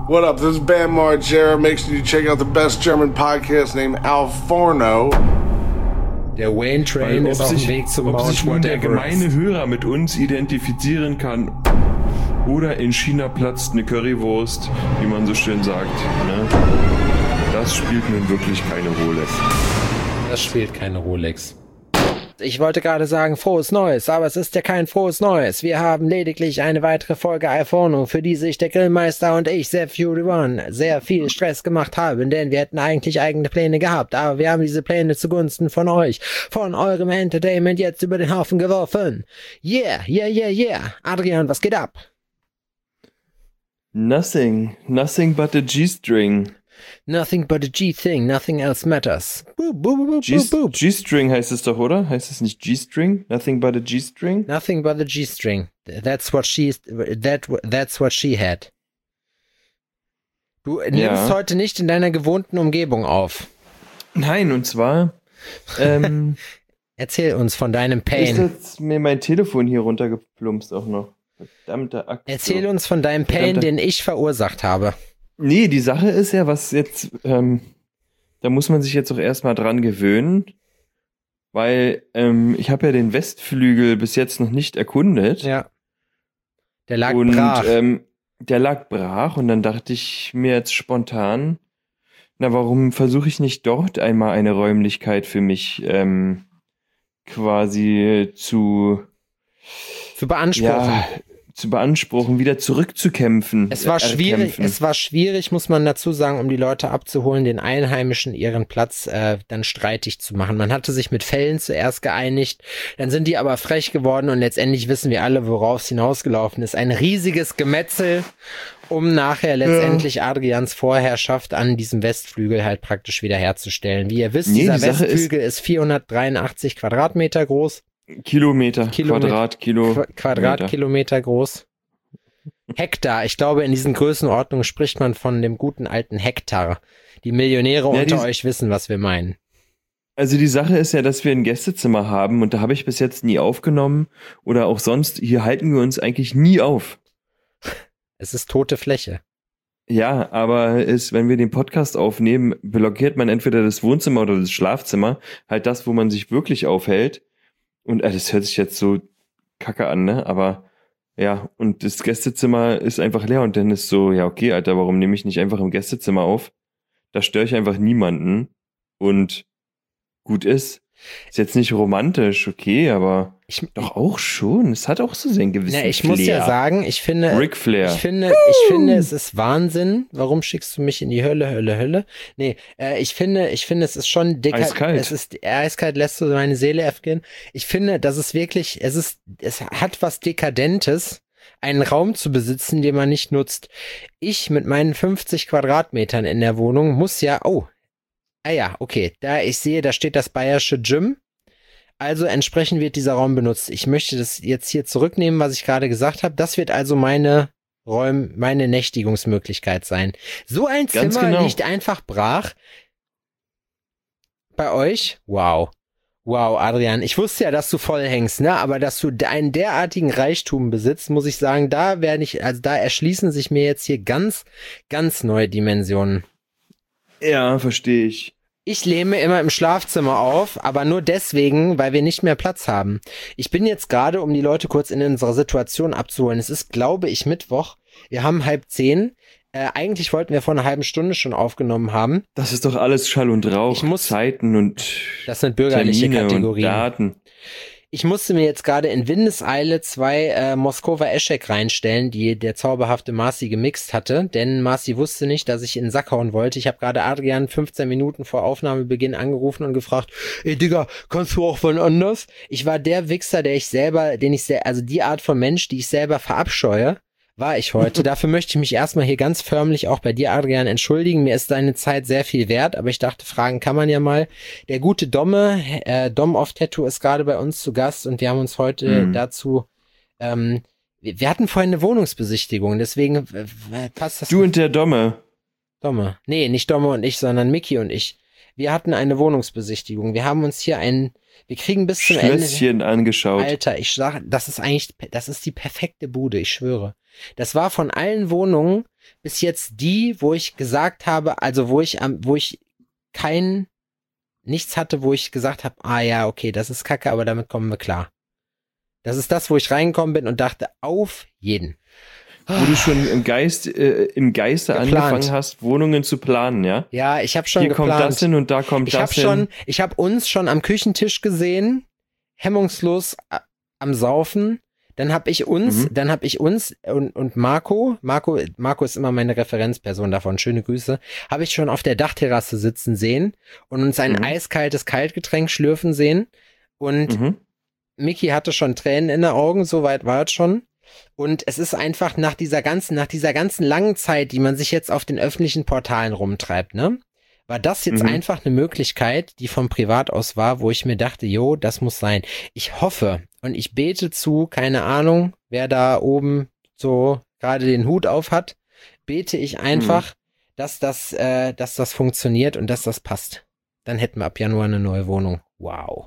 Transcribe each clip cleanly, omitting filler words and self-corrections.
What up? This is Bam Margera. Make sure you check out the best German podcast named Al Forno. Der Wayne Train ist auf dem Weg zum Mount Ob sich nun der Everest. gemeine Hörer mit uns identifizieren kann oder in China platzt eine Currywurst, wie man so schön sagt, ne? Das spielt nun wirklich keine Rolle. Das spielt keine Rolex. Ich wollte gerade sagen, frohes Neues, aber es ist ja kein frohes Neues. Wir haben lediglich eine weitere Folge iPhone, für die sich der Grillmeister und ich, Sepp Fury One, sehr viel Stress gemacht haben, denn wir hätten eigentlich eigene Pläne gehabt, aber wir haben diese Pläne zugunsten von euch, von eurem Entertainment jetzt über den Haufen geworfen. Yeah. Adrian, was geht ab? Nothing but a G-String. Nothing but a G-thing, nothing else matters. Boop, boop, boop, boop, boop. G-String heißt es doch, oder? Heißt es nicht G-String? Nothing but a G-String? Nothing but a G-string. That's what she had. Du nimmst heute nicht in deiner gewohnten Umgebung auf. Nein, und zwar Erzähl uns von deinem ist Pain. jetzt mir mein Telefon hier runtergeplumpst auch noch. Verdammter Akku. Erzähl uns von deinem Pain, den ich verursacht habe. Nee, die Sache ist ja, was jetzt, da muss man sich jetzt auch erstmal dran gewöhnen, weil ich habe ja den Westflügel bis jetzt noch nicht erkundet. Ja. Der lag Und brach. der lag brach und dann dachte ich mir jetzt spontan, na, warum versuche ich nicht dort einmal eine Räumlichkeit für mich quasi zu beanspruchen, wieder zurückzukämpfen. Es war schwierig, muss man dazu sagen, um die Leute abzuholen, den Einheimischen ihren Platz dann streitig zu machen. Man hatte sich mit Fällen zuerst geeinigt, dann sind die aber frech geworden und letztendlich wissen wir alle, worauf es hinausgelaufen ist. Ein riesiges Gemetzel, um nachher letztendlich Adrians Vorherrschaft an diesem Westflügel halt praktisch wiederherzustellen. Wie ihr wisst, dieser Westflügel ist 483 Quadratmeter groß. Quadratkilometer groß. Hektar. Ich glaube, in diesen Größenordnungen spricht man von dem guten alten Hektar. Die Millionäre unter euch wissen, was wir meinen. Also die Sache ist ja, dass wir ein Gästezimmer haben und da habe ich bis jetzt nie aufgenommen oder auch sonst, hier halten wir uns eigentlich nie auf. Es ist tote Fläche. Ja, aber wenn wir den Podcast aufnehmen, blockiert man entweder das Wohnzimmer oder das Schlafzimmer, halt das, wo man sich wirklich aufhält. Und das hört sich jetzt so kacke an, ne? Aber ja, und das Gästezimmer ist einfach leer und dann ist so, ja okay, Alter, warum nehme ich nicht einfach im Gästezimmer auf? Da störe ich einfach niemanden und gut ist. Ist jetzt nicht romantisch, okay, aber doch auch schon. Es hat auch so seinen gewissen Ich Flair. muss ja sagen, ich finde, Ric Flair. ich finde, es ist Wahnsinn. Warum schickst du mich in die Hölle? Nee, ich finde, es ist schon Eiskalt. Es ist eiskalt, lässt du meine Seele ergehen. Ich finde, dass es wirklich, es hat was Dekadentes, einen Raum zu besitzen, den man nicht nutzt. Ich mit meinen 50 Quadratmetern in der Wohnung muss ja, okay, ich sehe, da steht das Bayerische Gym. Also entsprechend wird dieser Raum benutzt. Ich möchte das jetzt hier zurücknehmen, was ich gerade gesagt habe. Das wird also meine Nächtigungsmöglichkeit sein. So ein Ganz Zimmer genau. liegt einfach brach. Bei euch? Wow. Wow, Adrian, ich wusste ja, dass du voll hängst, ne? Aber dass du einen derartigen Reichtum besitzt, muss ich sagen, da erschließen sich mir jetzt hier ganz, ganz neue Dimensionen. Ja, verstehe ich. Ich lehme immer im Schlafzimmer auf, aber nur deswegen, weil wir nicht mehr Platz haben. Ich bin jetzt gerade, um die Leute kurz in unserer Situation abzuholen. Es ist, glaube ich, Mittwoch. Wir haben 9:30. Eigentlich wollten wir vor einer halben Stunde schon aufgenommen haben. Das ist doch alles Schall und Rauch, Zeiten und das sind bürgerliche Termine Kategorien. Und Daten. Ich musste mir jetzt gerade in Windeseile 2 Moskova Eschek reinstellen, die der zauberhafte Marci gemixt hatte, denn Marci wusste nicht, dass ich in den Sack hauen wollte. Ich habe gerade Adrian 15 Minuten vor Aufnahmebeginn angerufen und gefragt, ey Digga, kannst du auch wann anders? Ich war der Wichser, also die Art von Mensch, die ich selber verabscheue, war ich heute. Dafür möchte ich mich erstmal hier ganz förmlich auch bei dir, Adrian, entschuldigen. Mir ist deine Zeit sehr viel wert, aber ich dachte, fragen kann man ja mal. Der gute Dom of Tattoo ist gerade bei uns zu Gast und wir haben uns heute dazu, wir hatten vorhin eine Wohnungsbesichtigung, deswegen passt das. Du und der Domme. Domme. Nee, nicht Domme und ich, sondern Mickey und ich. Wir hatten eine Wohnungsbesichtigung. Wir haben uns hier wir kriegen bis zum Schlösschen Ende. angeschaut. Alter, ich sag, das ist die perfekte Bude, ich schwöre. Das war von allen Wohnungen bis jetzt die, wo ich gesagt habe, also wo ich nichts hatte, wo ich gesagt habe, ah ja, okay, das ist Kacke, aber damit kommen wir klar. Das ist das, wo ich reingekommen bin und dachte, auf jeden. Wo du schon im Geiste Geplant. angefangen hast, Wohnungen zu planen, ja? Ja, ich habe schon Hier geplant. kommt das hin und da kommt das hin. Ich habe uns schon am Küchentisch gesehen, hemmungslos am Saufen. Dann habe ich uns und Marco ist immer meine Referenzperson davon, schöne Grüße, habe ich schon auf der Dachterrasse sitzen sehen und uns ein eiskaltes Kaltgetränk schlürfen sehen. Und Micky hatte schon Tränen in den Augen, so weit war es schon. Und es ist einfach nach dieser ganzen langen Zeit, die man sich jetzt auf den öffentlichen Portalen rumtreibt, ne? War das jetzt einfach eine Möglichkeit, die vom Privat aus war, wo ich mir dachte, jo, das muss sein. Ich hoffe und ich bete zu, keine Ahnung, wer da oben so gerade den Hut auf hat, bete ich einfach, dass das funktioniert und dass das passt. Dann hätten wir ab Januar eine neue Wohnung. Wow.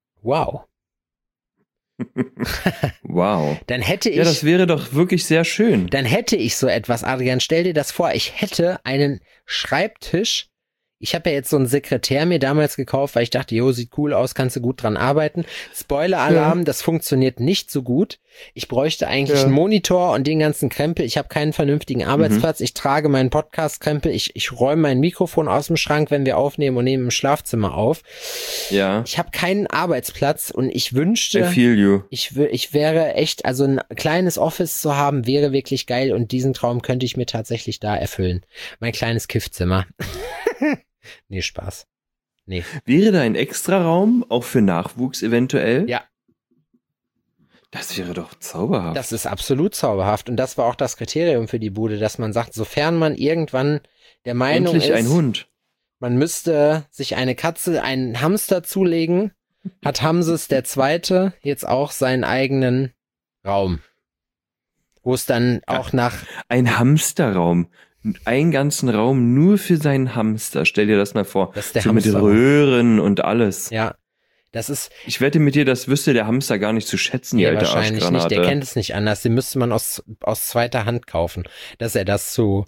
Wow. Dann hätte ich. Ja, das wäre doch wirklich sehr schön. Dann hätte ich so etwas, Adrian, stell dir das vor, ich hätte einen Schreibtisch. Ich habe ja jetzt so einen Sekretär mir damals gekauft, weil ich dachte, jo, sieht cool aus, kannst du gut dran arbeiten. Spoiler-Alarm, das funktioniert nicht so gut. Ich bräuchte eigentlich einen Monitor und den ganzen Krempel. Ich habe keinen vernünftigen Arbeitsplatz. Ich trage meinen Podcast-Krempel. Ich räume mein Mikrofon aus dem Schrank, wenn wir aufnehmen und nehmen im Schlafzimmer auf. Ja. Ich habe keinen Arbeitsplatz und ich wünschte, I feel you. ich wäre echt, also ein kleines Office zu haben, wäre wirklich geil und diesen Traum könnte ich mir tatsächlich da erfüllen. Mein kleines Kiffzimmer. Nee, Spaß. Nee. Wäre da ein Extraraum, auch für Nachwuchs eventuell? Ja. Das wäre doch zauberhaft. Das ist absolut zauberhaft und das war auch das Kriterium für die Bude, dass man sagt, sofern man irgendwann der Meinung Endlich ist, ein Hund. Man müsste sich eine Katze, einen Hamster zulegen, hat Hamses der Zweite jetzt auch seinen eigenen Raum, wo es dann auch nach... Ein Hamsterraum. Einen ganzen Raum nur für seinen Hamster. Stell dir das mal vor. Das ist der so mit Hamsterraum. Röhren und alles. Ja, das ist... Ich wette mit dir, das wüsste der Hamster gar nicht zu schätzen, die alte wahrscheinlich Arschgranate. nicht. Der kennt es nicht anders. Den müsste man aus zweiter Hand kaufen, dass er das zu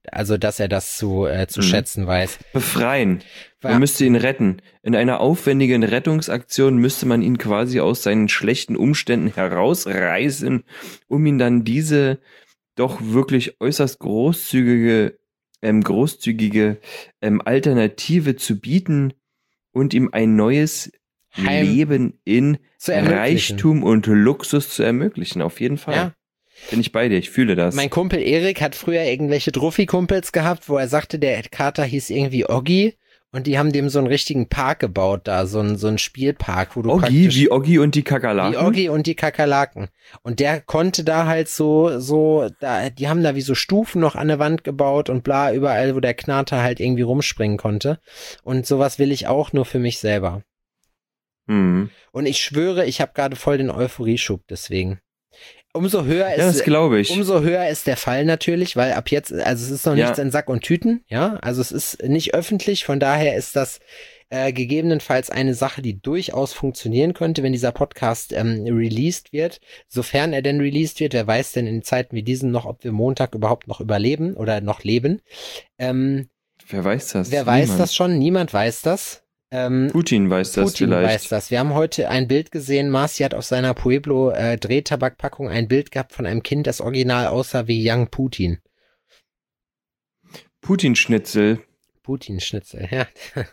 schätzen weiß. Befreien. Ja. Man müsste ihn retten. In einer aufwendigen Rettungsaktion müsste man ihn quasi aus seinen schlechten Umständen herausreißen, um ihn dann diese doch wirklich äußerst großzügige Alternative zu bieten und ihm ein neues Leben in Reichtum und Luxus zu ermöglichen. Auf jeden Fall. Ja. Bin ich bei dir, ich fühle das. Mein Kumpel Erik hat früher irgendwelche Druffi-Kumpels gehabt, wo er sagte, der Kater hieß irgendwie Oggi und die haben dem so einen richtigen Park gebaut da, so einen Spielpark, wo du Oggi, wie Oggi und die Kakerlaken? Wie Oggi und die Kakerlaken. Und der konnte da halt die haben da wie so Stufen noch an der Wand gebaut und bla, überall, wo der Knater halt irgendwie rumspringen konnte. Und sowas will ich auch nur für mich selber. Mhm. Und ich schwöre, ich habe gerade voll den Euphorieschub deswegen. Umso höher ist der Fall natürlich, weil ab jetzt, also es ist noch nichts in Sack und Tüten, ja, also es ist nicht öffentlich, von daher ist das gegebenenfalls eine Sache, die durchaus funktionieren könnte, wenn dieser Podcast released wird, sofern er denn released wird, wer weiß denn in Zeiten wie diesen noch, ob wir Montag überhaupt noch überleben oder noch leben. Wer weiß das? Wer weiß das schon? Niemand weiß das. Putin weiß das vielleicht. Weiß das. Wir haben heute ein Bild gesehen, Marci hat auf seiner Pueblo Drehtabakpackung ein Bild gehabt von einem Kind, das original aussah wie Young Putin. Putin-Schnitzel, ja.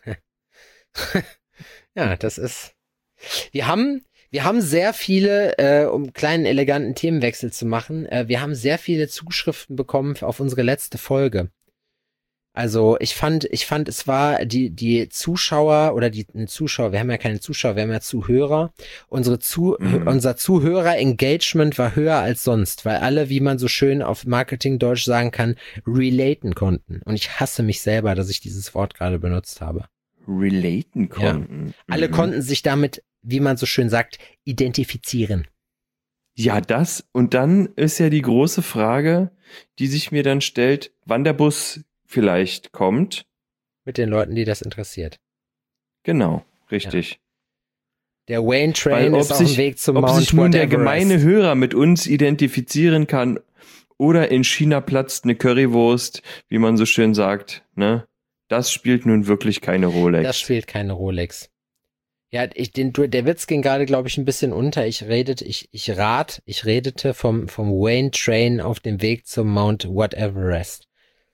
Ja, das ist... Wir haben sehr viele, um kleinen eleganten Themenwechsel zu machen, wir haben sehr viele Zuschriften bekommen auf unsere letzte Folge. Also ich fand, es war die Zuschauer oder Zuschauer, wir haben ja keine Zuschauer, wir haben ja Zuhörer. Unser Zuhörer-Engagement war höher als sonst, weil alle, wie man so schön auf Marketing-Deutsch sagen kann, relaten konnten. Und ich hasse mich selber, dass ich dieses Wort gerade benutzt habe. Relaten konnten. Ja. Alle konnten sich damit, wie man so schön sagt, identifizieren. Ja, das. Und dann ist ja die große Frage, die sich mir dann stellt, wann der Bus vielleicht kommt. Mit den Leuten, die das interessiert. Genau, richtig. Ja. Der Wayne Train ist auf dem Weg zum Mount Ob sich nun der Everest. gemeine Hörer mit uns identifizieren kann oder in China platzt eine Currywurst, wie man so schön sagt, ne? Das spielt nun wirklich keine Rolex. Das spielt keine Rolex. Ja, der Witz ging gerade, glaube ich, ein bisschen unter. Ich redete vom Wayne Train auf dem Weg zum Mount Whateverest.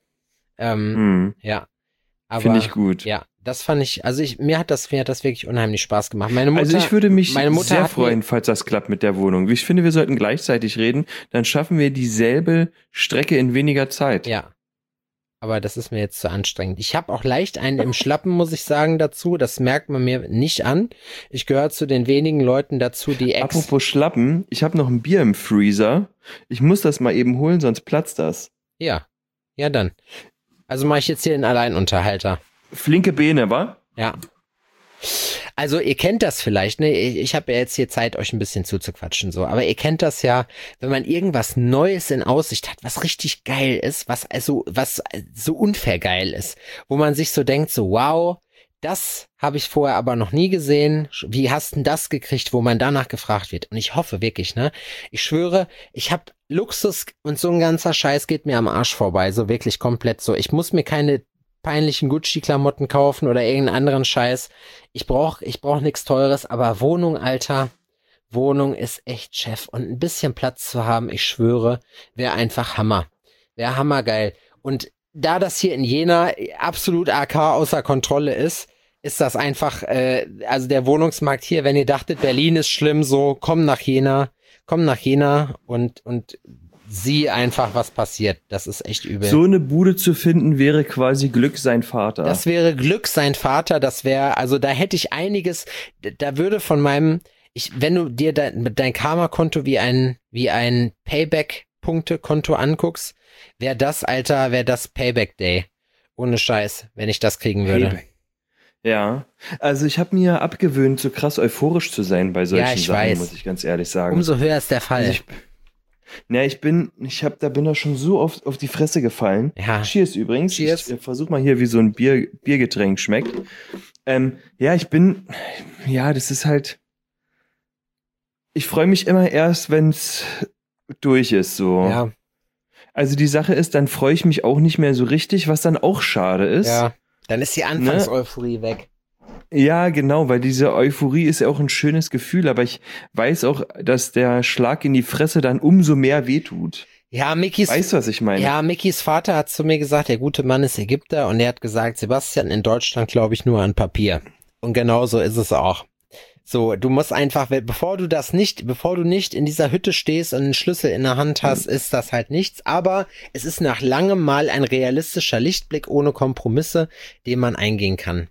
Ja. Aber, finde ich gut. Ja, das fand ich, also mir hat das wirklich unheimlich Spaß gemacht. Meine Mutter, also ich würde mich sehr freuen, mir, falls das klappt mit der Wohnung. Ich finde, wir sollten gleichzeitig reden, dann schaffen wir dieselbe Strecke in weniger Zeit. Ja. Aber das ist mir jetzt zu anstrengend. Ich habe auch leicht einen im Schlappen, muss ich sagen, dazu. Das merkt man mir nicht an. Ich gehöre zu den wenigen Leuten dazu, die Apropos Schlappen, ich habe noch ein Bier im Freezer. Ich muss das mal eben holen, sonst platzt das. Ja, dann. Also mache ich jetzt hier den Alleinunterhalter. Flinke Beine, wa? Ja. Also ihr kennt das vielleicht, ne? Ich habe ja jetzt hier Zeit, euch ein bisschen zuzuquatschen, so. Aber ihr kennt das ja, wenn man irgendwas Neues in Aussicht hat, was richtig geil ist, was so unfair geil ist, wo man sich so denkt, so wow, das habe ich vorher aber noch nie gesehen. Wie hast denn das gekriegt, wo man danach gefragt wird? Und ich hoffe wirklich, ne? Ich schwöre, ich habe Luxus und so ein ganzer Scheiß geht mir am Arsch vorbei, so wirklich komplett so. Ich muss mir keine peinlichen Gucci-Klamotten kaufen oder irgendeinen anderen Scheiß. Ich brauch nichts Teures, aber Wohnung, Alter, Wohnung ist echt Chef. Und ein bisschen Platz zu haben, ich schwöre, wäre einfach Hammer. Wäre hammergeil. Und da das hier in Jena absolut AK außer Kontrolle ist das einfach, also der Wohnungsmarkt hier, wenn ihr dachtet, Berlin ist schlimm, so, komm nach Jena und sieh einfach, was passiert. Das ist echt übel. So eine Bude zu finden, wäre quasi Glück sein Vater. Das wäre Glück sein Vater, also da hätte ich einiges, da würde von meinem, wenn du dir dein Karma-Konto wie ein Payback-Punkte-Konto anguckst, wäre das Payback-Day. Ohne Scheiß, wenn ich das kriegen würde. Payback. Ja, also ich habe mir abgewöhnt, so krass euphorisch zu sein bei solchen Sachen, muss ich ganz ehrlich sagen. Umso höher ist der Fall. Also bin da schon so oft auf die Fresse gefallen. Ja. Cheers übrigens. Cheers. Ich versuch mal hier, wie so ein Biergetränk schmeckt. Das ist halt, ich freue mich immer erst, wenn's durch ist, so. Ja. Also die Sache ist, dann freue ich mich auch nicht mehr so richtig, was dann auch schade ist. Ja, dann ist die Anfangseuphorie weg. Ja, genau, weil diese Euphorie ist ja auch ein schönes Gefühl, aber ich weiß auch, dass der Schlag in die Fresse dann umso mehr wehtut. Ja, weißt du, was ich meine? Ja, Mickys Vater hat zu mir gesagt, der gute Mann ist Ägypter und er hat gesagt, Sebastian, in Deutschland glaube ich nur an Papier. Und genau so ist es auch. So, du musst einfach, bevor du nicht in dieser Hütte stehst und einen Schlüssel in der Hand hast, ist das halt nichts. Aber es ist nach langem Mal ein realistischer Lichtblick ohne Kompromisse, den man eingehen kann.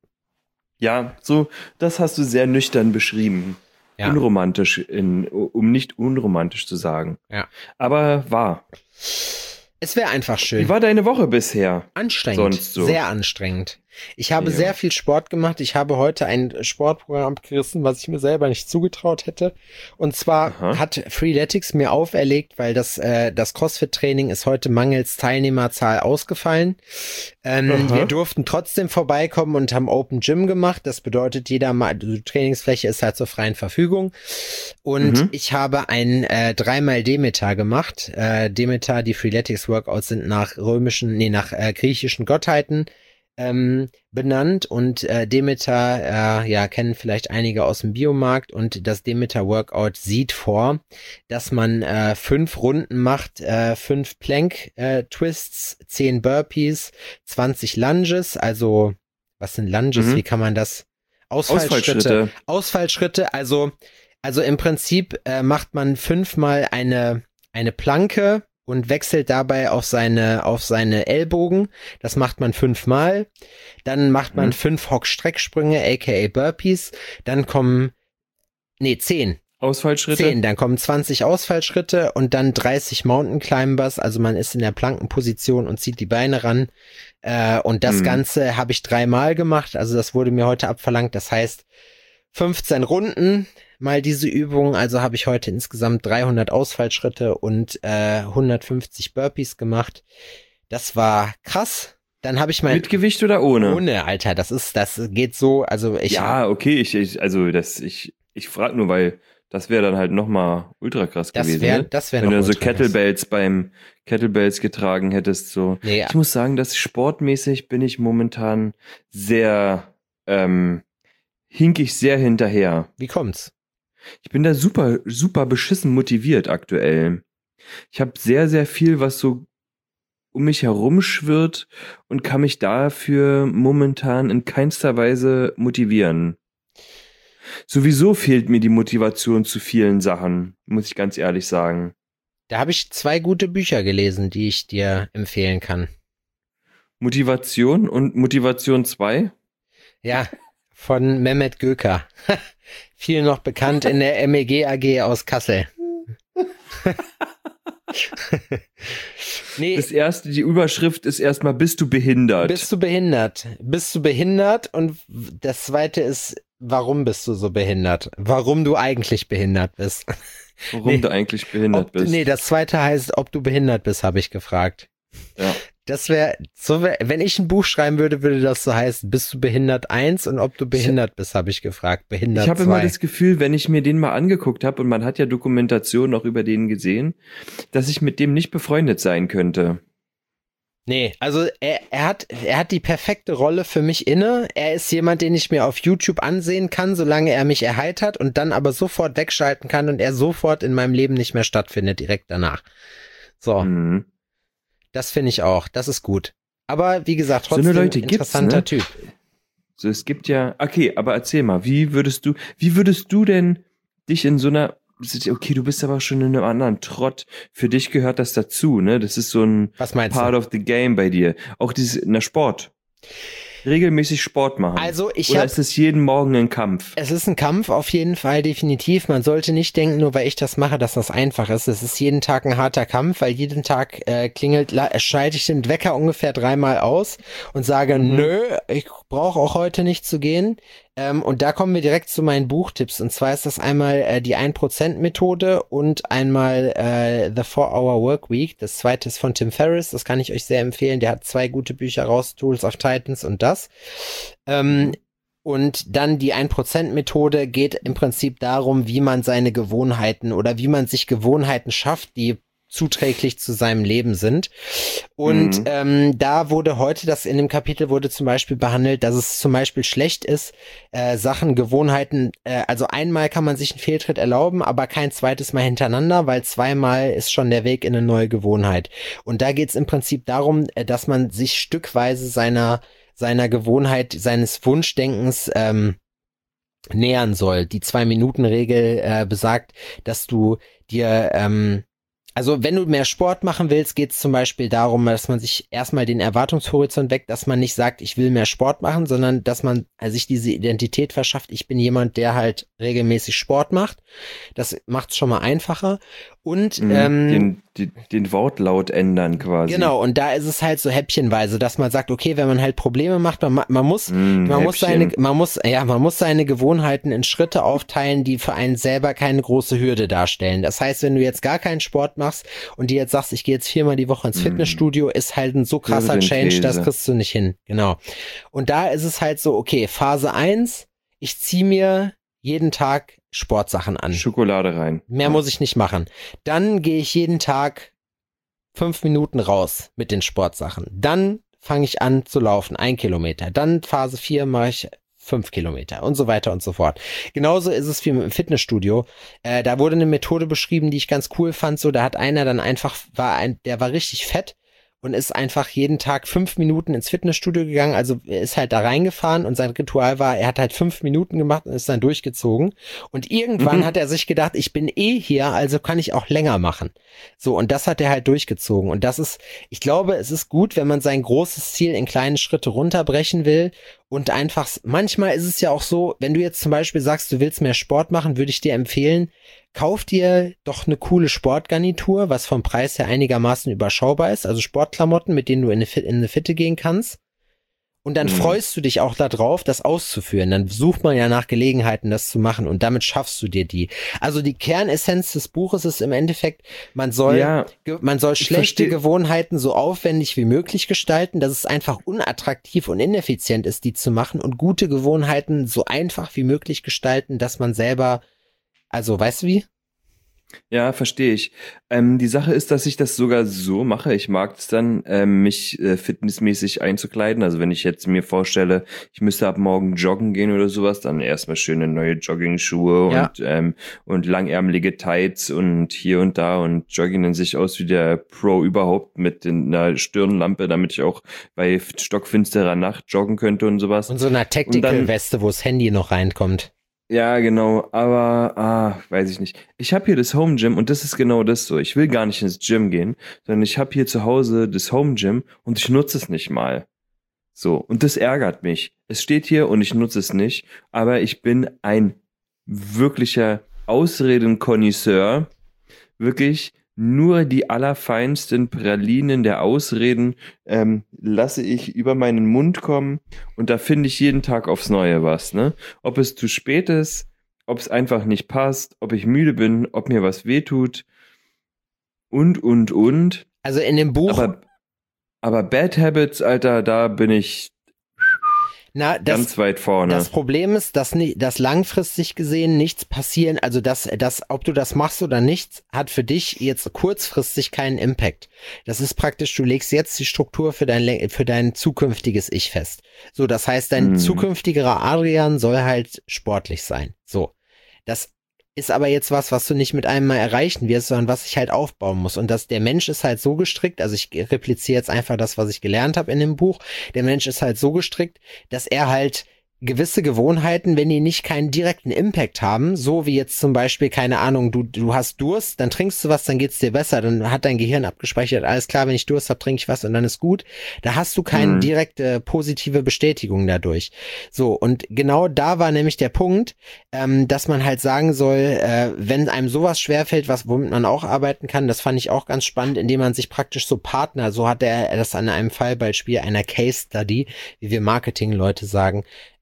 Ja, so, das hast du sehr nüchtern beschrieben. Ja. Unromantisch, um nicht unromantisch zu sagen. Ja. Aber wahr. Es wäre einfach schön. Wie war deine Woche bisher? Anstrengend, sonst so? Sehr anstrengend. Ich habe sehr viel Sport gemacht. Ich habe heute ein Sportprogramm gerissen, was ich mir selber nicht zugetraut hätte. Und zwar hat Freeletics mir auferlegt, weil das CrossFit-Training ist heute mangels Teilnehmerzahl ausgefallen. Wir durften trotzdem vorbeikommen und haben Open Gym gemacht. Das bedeutet, die Trainingsfläche ist halt zur freien Verfügung. Und ich habe ein 3x Demeter gemacht. Demeter, die Freeletics Workouts sind nach griechischen Gottheiten benannt und Demeter, kennen vielleicht einige aus dem Biomarkt und das Demeter Workout sieht vor, dass man 5 Runden macht, 5 Plank Twists, 10 Burpees, 20 Lunges, also was sind Lunges, wie kann man das? Ausfallschritte, also im Prinzip macht man 5-mal eine Planke und wechselt dabei auf seine Ellbogen. Das macht man 5-mal. Dann macht man 5 Hock-Strecksprünge, aka Burpees. Dann kommen 10 Ausfallschritte. 10, dann kommen 20 Ausfallschritte und dann 30 Mountain Climbers. Also man ist in der Plankenposition und zieht die Beine ran. Und das Ganze habe ich 3-mal gemacht. Also das wurde mir heute abverlangt. Das heißt 15 Runden mal diese Übung, also habe ich heute insgesamt 300 Ausfallschritte und 150 Burpees gemacht. Das war krass. Dann habe ich mit Gewicht oder ohne? Ohne, Alter, das geht so, also ja, okay, ich frage nur, weil Das wäre dann halt nochmal ultra krass gewesen. Das wäre wenn noch du so ultra krass. Kettlebells getragen hättest. So. Nee, Ich muss sagen, dass sportmäßig bin ich momentan sehr, hink ich sehr hinterher. wie kommt's? Ich bin da super, super beschissen motiviert aktuell. Ich habe sehr, sehr viel, was so um mich herum schwirrt und kann mich dafür momentan in keinster Weise motivieren. Sowieso fehlt mir die Motivation zu vielen Sachen, muss ich ganz ehrlich sagen. Da habe ich 2 gute Bücher gelesen, die ich dir empfehlen kann. Motivation und Motivation 2? Ja, von Mehmet Göker. Viel noch bekannt in der MEG AG aus Kassel. Nee, Die Überschrift ist erstmal, bist du behindert? bist du behindert? Bist du behindert? Und das zweite ist, warum bist du so behindert? Warum du eigentlich behindert bist. Warum du eigentlich behindert bist? Nee, das zweite heißt, ob du behindert bist, habe ich gefragt. Ja. Das wäre, wenn ich ein Buch schreiben würde, würde das so heißen, bist du behindert 1 und ob du behindert bist, habe ich gefragt. Behindert Ich habe 2. immer das Gefühl, wenn ich mir den mal angeguckt habe, und man hat ja Dokumentation auch über den gesehen, dass ich mit dem nicht befreundet sein könnte. Nee, also er hat die perfekte Rolle für mich inne. Er ist jemand, den ich mir auf YouTube ansehen kann, solange er mich erheitert und dann aber sofort wegschalten kann und er sofort in meinem Leben nicht mehr stattfindet, direkt danach. So. Mhm. Das finde ich auch. Das ist gut. Aber wie gesagt, So eine trotzdem Leute gibt's, interessanter ne? Typ. So, es gibt ja, okay, aber erzähl mal, wie würdest du denn dich in so einer, okay, du bist aber schon in einem anderen Trott, für dich gehört das dazu, ne? Das ist so ein Was meinst Part du? of the game bei dir. Auch Sport. Regelmäßig Sport machen. Also Oder ist es jeden Morgen ein Kampf? Es ist ein Kampf auf jeden Fall, definitiv. Man sollte nicht denken, nur weil ich das mache, dass das einfach ist. Es ist jeden Tag ein harter Kampf, weil jeden Tag schalte ich den Wecker ungefähr 3-mal aus und sage, nö, ich brauche auch heute nicht zu gehen. Und da kommen wir direkt zu meinen Buchtipps. Und zwar ist das einmal die 1%-Methode und einmal The 4-Hour Workweek. Das zweite ist von Tim Ferriss. Das kann ich euch sehr empfehlen. Der hat 2 gute Bücher raus, Tools of Titans und das. Und dann die 1%-Methode geht im Prinzip darum, wie man seine Gewohnheiten oder wie man sich Gewohnheiten schafft, die zuträglich zu seinem Leben sind. Und da wurde heute, in dem Kapitel wurde zum Beispiel behandelt, dass es zum Beispiel schlecht ist, Gewohnheiten, also einmal kann man sich einen Fehltritt erlauben, aber kein zweites Mal hintereinander, weil 2-mal ist schon der Weg in eine neue Gewohnheit. Und da geht es im Prinzip darum, dass man sich stückweise seiner Gewohnheit, seines Wunschdenkens nähern soll. Die 2-Minuten-Regel besagt, dass du dir also wenn du mehr Sport machen willst, geht es zum Beispiel darum, dass man sich erstmal den Erwartungshorizont weckt, dass man nicht sagt, ich will mehr Sport machen, sondern dass man sich diese Identität verschafft, ich bin jemand, der halt regelmäßig Sport macht. Das macht es schon mal einfacher. Und den Wortlaut ändern quasi. Genau, und da ist es halt so häppchenweise, dass man sagt, okay, wenn man halt Probleme macht, man muss seine Gewohnheiten in Schritte aufteilen, die für einen selber keine große Hürde darstellen. Das heißt, wenn du jetzt gar keinen Sport machst und dir jetzt sagst, ich gehe jetzt 4-mal die Woche ins Fitnessstudio, ist halt ein so krasser Change, das kriegst du nicht hin. Genau. Und da ist es halt so, okay, Phase 1, ich ziehe mir jeden Tag Sportsachen an. Schokolade rein. Mehr muss ich nicht machen. Dann gehe ich jeden Tag 5 Minuten raus mit den Sportsachen. Dann fange ich an zu laufen, 1 Kilometer. Dann Phase 4 mache ich 5 Kilometer und so weiter und so fort. Genauso ist es wie mit dem Fitnessstudio. Da wurde eine Methode beschrieben, die ich ganz cool fand. So, da hat einer dann einfach, der war richtig fett und ist einfach jeden Tag 5 Minuten ins Fitnessstudio gegangen. Also er ist halt da reingefahren und sein Ritual war, er hat halt 5 Minuten gemacht und ist dann durchgezogen. Und irgendwann hat er sich gedacht, ich bin hier, also kann ich auch länger machen. So, und das hat er halt durchgezogen. Und das ist, ich glaube, es ist gut, wenn man sein großes Ziel in kleine Schritte runterbrechen will. Und einfach, manchmal ist es ja auch so, wenn du jetzt zum Beispiel sagst, du willst mehr Sport machen, würde ich dir empfehlen, kauf dir doch eine coole Sportgarnitur, was vom Preis her einigermaßen überschaubar ist, also Sportklamotten, mit denen du in eine Fitte gehen kannst. Und dann freust du dich auch darauf, das auszuführen. Dann sucht man ja nach Gelegenheiten, das zu machen und damit schaffst du dir die. Also die Kernessenz des Buches ist im Endeffekt, man soll schlechte Gewohnheiten so aufwendig wie möglich gestalten, dass es einfach unattraktiv und ineffizient ist, die zu machen, und gute Gewohnheiten so einfach wie möglich gestalten, dass man selber Also, weißt du wie? Ja, verstehe ich. Die Sache ist, dass ich das sogar so mache. Ich mag es dann, mich fitnessmäßig einzukleiden. Also wenn ich jetzt mir vorstelle, ich müsste ab morgen joggen gehen oder sowas, dann erstmal schöne neue Jogging-Schuhe Ja. und langärmelige Tights und hier und da und joggen dann sich aus wie der Pro überhaupt mit einer Stirnlampe, damit ich auch bei stockfinsterer Nacht joggen könnte und sowas. Und so einer Tactical-Weste, wo das Handy noch reinkommt. Ja, genau, aber, weiß ich nicht. Ich habe hier das Home Gym und das ist genau das so. Ich will gar nicht ins Gym gehen, sondern ich habe hier zu Hause das Home Gym und ich nutze es nicht mal. So, und das ärgert mich. Es steht hier und ich nutze es nicht, aber ich bin ein wirklicher Ausreden-Konnoisseur. Wirklich nur die allerfeinsten Pralinen der Ausreden lasse ich über meinen Mund kommen und da finde ich jeden Tag aufs Neue was, ne? Ob es zu spät ist, ob es einfach nicht passt, ob ich müde bin, ob mir was wehtut und. Also in dem Buch. Aber Bad Habits, Alter, da bin ich ganz weit vorne. Das Problem ist, dass langfristig gesehen nichts passieren, also ob du das machst oder nichts, hat für dich jetzt kurzfristig keinen Impact. Das ist praktisch, du legst jetzt die Struktur für dein zukünftiges Ich fest. So, das heißt, dein zukünftigerer Adrian soll halt sportlich sein. So. Das ist aber jetzt was du nicht mit einem Mal erreichen wirst, sondern was ich halt aufbauen muss. Und der Mensch ist halt so gestrickt, also ich repliziere jetzt einfach das, was ich gelernt habe in dem Buch. Der Mensch ist halt so gestrickt, dass er halt gewisse Gewohnheiten, wenn die nicht keinen direkten Impact haben, so wie jetzt zum Beispiel, keine Ahnung, du hast Durst, dann trinkst du was, dann geht's dir besser, dann hat dein Gehirn abgespeichert, alles klar, wenn ich Durst habe, trinke ich was und dann ist gut. Da hast du keine direkte positive Bestätigung dadurch. So, und genau da war nämlich der Punkt, dass man halt sagen soll, wenn einem sowas schwerfällt, womit man auch arbeiten kann, das fand ich auch ganz spannend, indem man sich praktisch so Partner, so hat er das an einem Fallbeispiel einer Case Study, wie wir Marketing-Leute sagen,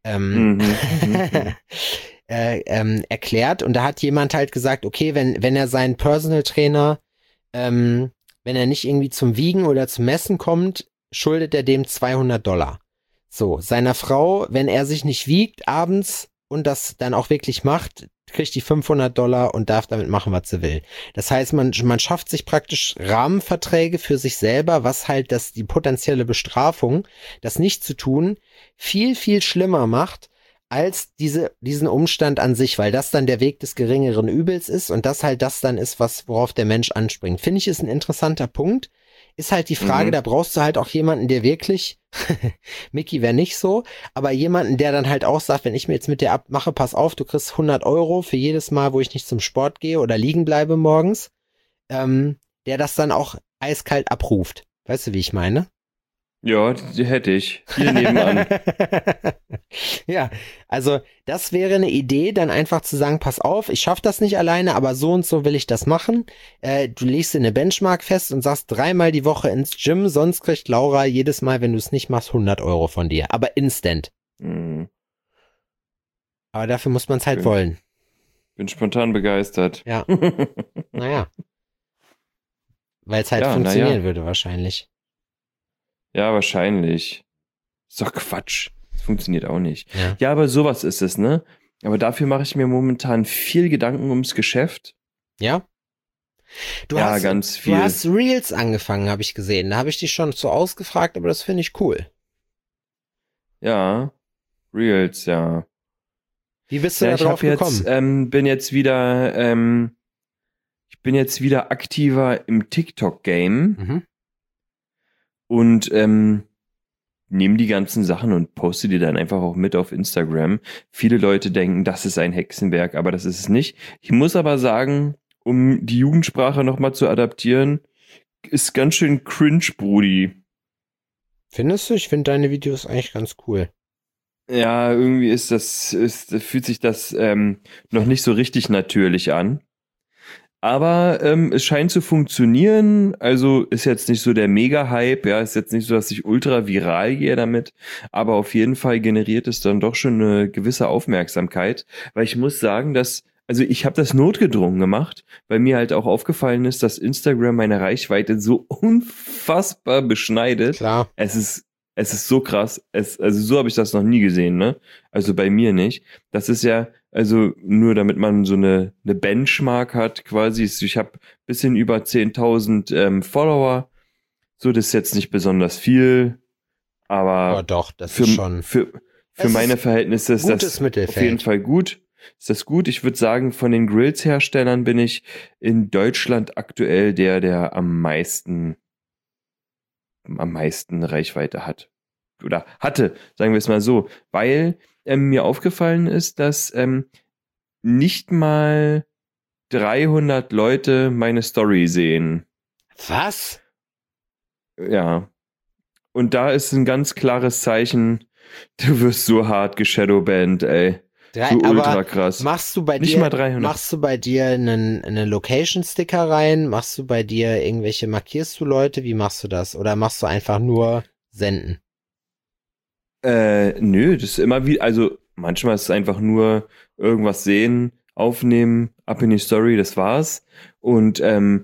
erklärt. Und da hat jemand halt gesagt, okay, wenn er seinen Personal Trainer, wenn er nicht irgendwie zum Wiegen oder zum Messen kommt, schuldet er dem $200. So, seiner Frau, wenn er sich nicht wiegt abends und das dann auch wirklich macht, kriegt die $500 und darf damit machen, was sie will. Das heißt, man schafft sich praktisch Rahmenverträge für sich selber, was halt die potenzielle Bestrafung, das nicht zu tun, viel, viel schlimmer macht als diesen Umstand an sich, weil das dann der Weg des geringeren Übels ist und das halt das dann ist, worauf der Mensch anspringt. Finde ich, ist ein interessanter Punkt. Ist halt die Frage, da brauchst du halt auch jemanden, der wirklich, Mickey wäre nicht so, aber jemanden, der dann halt auch sagt, wenn ich mir jetzt mit dir abmache, pass auf, du kriegst 100 € für jedes Mal, wo ich nicht zum Sport gehe oder liegen bleibe morgens, der das dann auch eiskalt abruft. Weißt du, wie ich meine? Ja, die hätte ich. Hier nebenan. Ja, also das wäre eine Idee, dann einfach zu sagen, pass auf, ich schaffe das nicht alleine, aber so und so will ich das machen. Du legst dir eine Benchmark fest und sagst 3-mal die Woche ins Gym, sonst kriegt Laura jedes Mal, wenn du es nicht machst, 100 € von dir. Aber instant. Aber dafür muss man es halt wollen. Bin spontan begeistert. Ja. Naja. Weil es halt funktionieren würde wahrscheinlich. Ja, wahrscheinlich. Ist doch Quatsch. Das funktioniert auch nicht. Ja. Ja, aber sowas ist es, ne? Aber dafür mache ich mir momentan viel Gedanken ums Geschäft. Ja? Ganz viel. Du hast Reels angefangen, habe ich gesehen. Da habe ich dich schon so ausgefragt, aber das finde ich cool. Ja, Reels, ja. Wie bist du da drauf gekommen? Ich bin jetzt wieder aktiver im TikTok-Game. Und nehme die ganzen Sachen und poste die dann einfach auch mit auf Instagram. Viele Leute denken, das ist ein Hexenwerk, aber das ist es nicht. Ich muss aber sagen, um die Jugendsprache nochmal zu adaptieren, ist ganz schön cringe, Brudi. Findest du? Ich finde deine Videos eigentlich ganz cool. Ja, irgendwie fühlt sich das noch nicht so richtig natürlich an. Aber es scheint zu funktionieren, also ist jetzt nicht so der Mega-Hype, ja, ist jetzt nicht so, dass ich ultra viral gehe damit, aber auf jeden Fall generiert es dann doch schon eine gewisse Aufmerksamkeit, weil ich muss sagen, also ich habe das notgedrungen gemacht, weil mir halt auch aufgefallen ist, dass Instagram meine Reichweite so unfassbar beschneidet. Klar. Es ist Es ist so krass. Also so habe ich das noch nie gesehen, ne? Also bei mir nicht. Das ist ja, also nur damit man so eine Benchmark hat quasi. Ich habe bisschen über 10.000 Follower. So, das ist jetzt nicht besonders viel, aber doch, das für, ist schon. für Es meine ist Verhältnisse ist gutes das Mittelfeld. auf jeden Fall gut. Ist das gut? Ich würde sagen, von den Grills-Herstellern bin ich in Deutschland aktuell der am meisten Reichweite hat. Oder hatte, sagen wir es mal so. Weil mir aufgefallen ist, dass nicht mal 300 Leute meine Story sehen. Was? Ja. Und da ist ein ganz klares Zeichen, du wirst so hart geshadowbanned, ey. So ultra krass. Machst du bei Nicht dir, mal 300. Machst du bei dir einen Location-Sticker rein? Machst du bei dir markierst du Leute? Wie machst du das? Oder machst du einfach nur senden? Nö, das ist immer wie, also manchmal ist es einfach nur irgendwas sehen, aufnehmen, ab in die Story, das war's. Und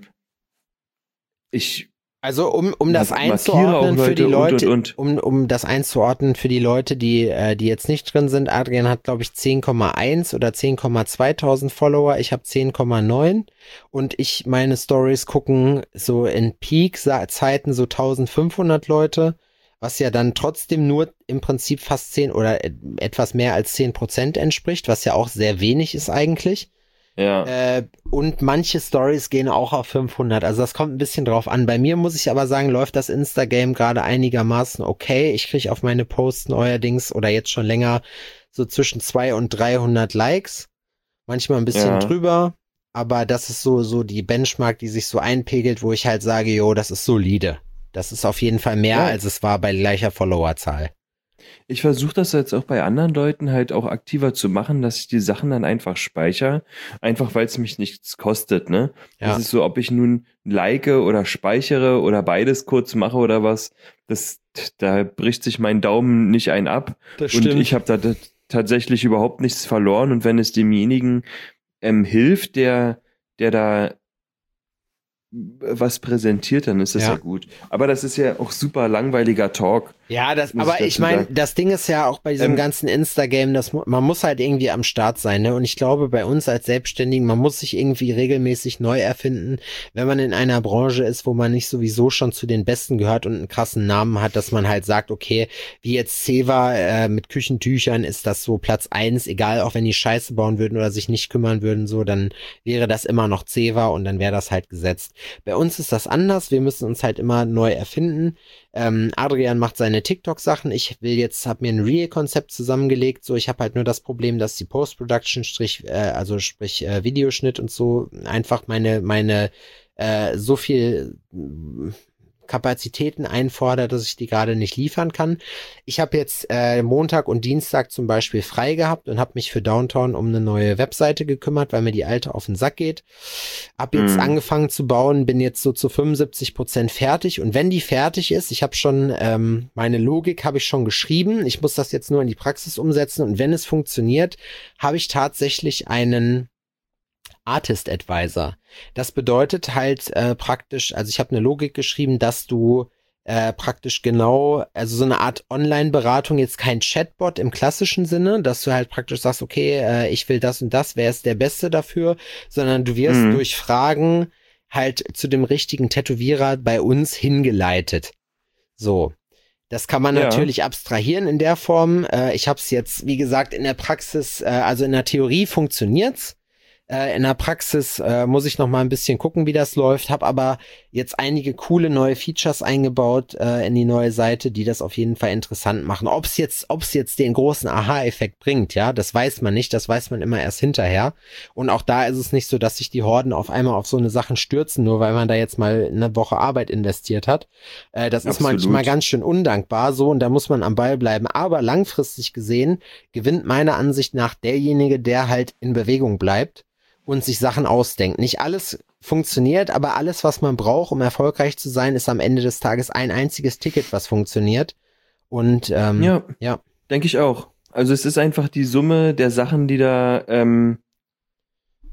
Also um das markiere auch einzuordnen für die Leute, und. um das einzuordnen für die Leute, die jetzt nicht drin sind. Adrian hat, glaube ich, 10,1 oder 10,2 Follower. Ich habe 10,9 und meine Stories gucken so in Peak-Zeiten so 1.500 Leute, was ja dann trotzdem nur im Prinzip fast 10 oder etwas mehr als 10% entspricht, was ja auch sehr wenig ist eigentlich. Ja. Und manche Stories gehen auch auf 500. Also das kommt ein bisschen drauf an. Bei mir muss ich aber sagen, läuft das Insta-Game gerade einigermaßen okay. Ich kriege auf meine Posts neuerdings oder jetzt schon länger so zwischen 200 und 300 Likes. Manchmal ein bisschen drüber. Aber das ist so die Benchmark, die sich so einpegelt, wo ich halt sage, jo, das ist solide. Das ist auf jeden Fall mehr, als es war bei gleicher Followerzahl. Ich versuche das jetzt auch bei anderen Leuten halt auch aktiver zu machen, dass ich die Sachen dann einfach speichere, einfach weil es mich nichts kostet, ne? Ja. Das ist so, ob ich nun like oder speichere oder beides kurz mache oder was, da bricht sich mein Daumen nicht ein ab. Das stimmt. Und ich habe da tatsächlich überhaupt nichts verloren und wenn es demjenigen hilft, der da was präsentiert, dann ist das ja gut. Aber das ist ja auch super langweiliger Talk. Ja, aber ich meine, das Ding ist ja auch bei diesem ganzen Insta-Game, man muss halt irgendwie am Start sein, ne? Und ich glaube, bei uns als Selbstständigen, man muss sich irgendwie regelmäßig neu erfinden, wenn man in einer Branche ist, wo man nicht sowieso schon zu den Besten gehört und einen krassen Namen hat, dass man halt sagt, okay, wie jetzt Ceva mit Küchentüchern ist das so Platz 1, egal, auch wenn die Scheiße bauen würden oder sich nicht kümmern würden, so, dann wäre das immer noch Ceva und dann wäre das halt gesetzt. Bei uns ist das anders, wir müssen uns halt immer neu erfinden. Adrian macht seine TikTok-Sachen. Ich habe mir ein Reel-Konzept zusammengelegt. So, ich habe halt nur das Problem, dass die Post-Production, sprich Videoschnitt und so einfach meine so viel Kapazitäten einfordert, dass ich die gerade nicht liefern kann. Ich habe jetzt Montag und Dienstag zum Beispiel frei gehabt und habe mich für Downtown um eine neue Webseite gekümmert, weil mir die alte auf den Sack geht. Hab jetzt angefangen zu bauen, bin jetzt so zu 75% fertig und wenn die fertig ist, ich habe schon meine Logik habe ich schon geschrieben, ich muss das jetzt nur in die Praxis umsetzen und wenn es funktioniert, habe ich tatsächlich einen Artist Advisor. Das bedeutet halt praktisch, also ich habe eine Logik geschrieben, dass du praktisch genau, also so eine Art Online-Beratung, jetzt kein Chatbot im klassischen Sinne, dass du halt praktisch sagst, okay, ich will das und das, wer ist der Beste dafür, sondern du wirst durch Fragen halt zu dem richtigen Tätowierer bei uns hingeleitet. So. Das kann man natürlich abstrahieren in der Form. Ich habe es jetzt, wie gesagt, in der Praxis, also in der Theorie funktioniert's. In der Praxis muss ich noch mal ein bisschen gucken, wie das läuft, habe aber jetzt einige coole neue Features eingebaut in die neue Seite, die das auf jeden Fall interessant machen. Ob es jetzt den großen Aha-Effekt bringt, ja, das weiß man nicht, das weiß man immer erst hinterher. Und auch da ist es nicht so, dass sich die Horden auf einmal auf so eine Sachen stürzen, nur weil man da jetzt mal eine Woche Arbeit investiert hat. Das ist manchmal ganz schön undankbar so und da muss man am Ball bleiben. Aber langfristig gesehen gewinnt meiner Ansicht nach derjenige, der halt in Bewegung bleibt und sich Sachen ausdenkt. Nicht alles funktioniert, aber alles, was man braucht, um erfolgreich zu sein, ist am Ende des Tages ein einziges Ticket, was funktioniert. Und ja, denke ich auch. Also es ist einfach die Summe der Sachen, die da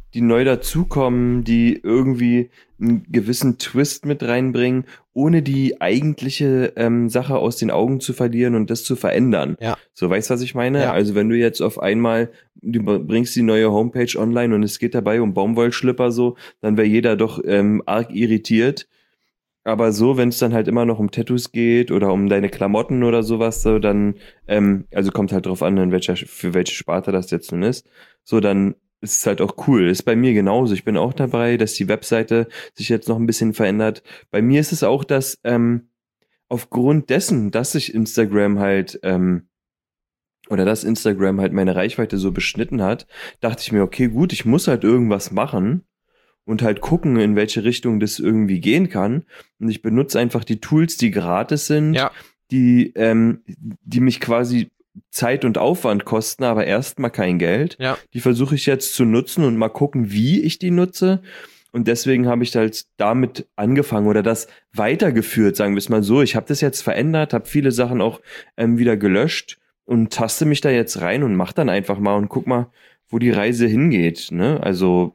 die neu dazukommen, die irgendwie einen gewissen Twist mit reinbringen, ohne die eigentliche Sache aus den Augen zu verlieren und das zu verändern. Ja. So, weißt du, was ich meine? Ja. Also wenn du jetzt auf einmal, du bringst die neue Homepage online und es geht dabei um Baumwollschlipper so, dann wäre jeder doch arg irritiert. Aber so, wenn es dann halt immer noch um Tattoos geht oder um deine Klamotten oder sowas, so dann, also kommt halt drauf an, für welche Sparte das jetzt nun ist, so dann ist es halt auch cool. Ist bei mir genauso. Ich bin auch dabei, dass die Webseite sich jetzt noch ein bisschen verändert. Bei mir ist es auch, dass aufgrund dessen, dass sich Instagram halt oder dass Instagram halt meine Reichweite so beschnitten hat, dachte ich mir, okay, gut, ich muss halt irgendwas machen und halt gucken, in welche Richtung das irgendwie gehen kann. Und ich benutze einfach die Tools, die gratis sind, Ja. die mich quasi Zeit und Aufwand kosten, aber erstmal kein Geld. Ja. Die versuche ich jetzt zu nutzen und mal gucken, wie ich die nutze. Und deswegen habe ich halt damit angefangen oder das weitergeführt, sagen wir es mal so. Ich habe das jetzt verändert, habe viele Sachen auch wieder gelöscht und taste mich da jetzt rein und mach dann einfach mal und guck mal, wo die Reise hingeht. Ne? Also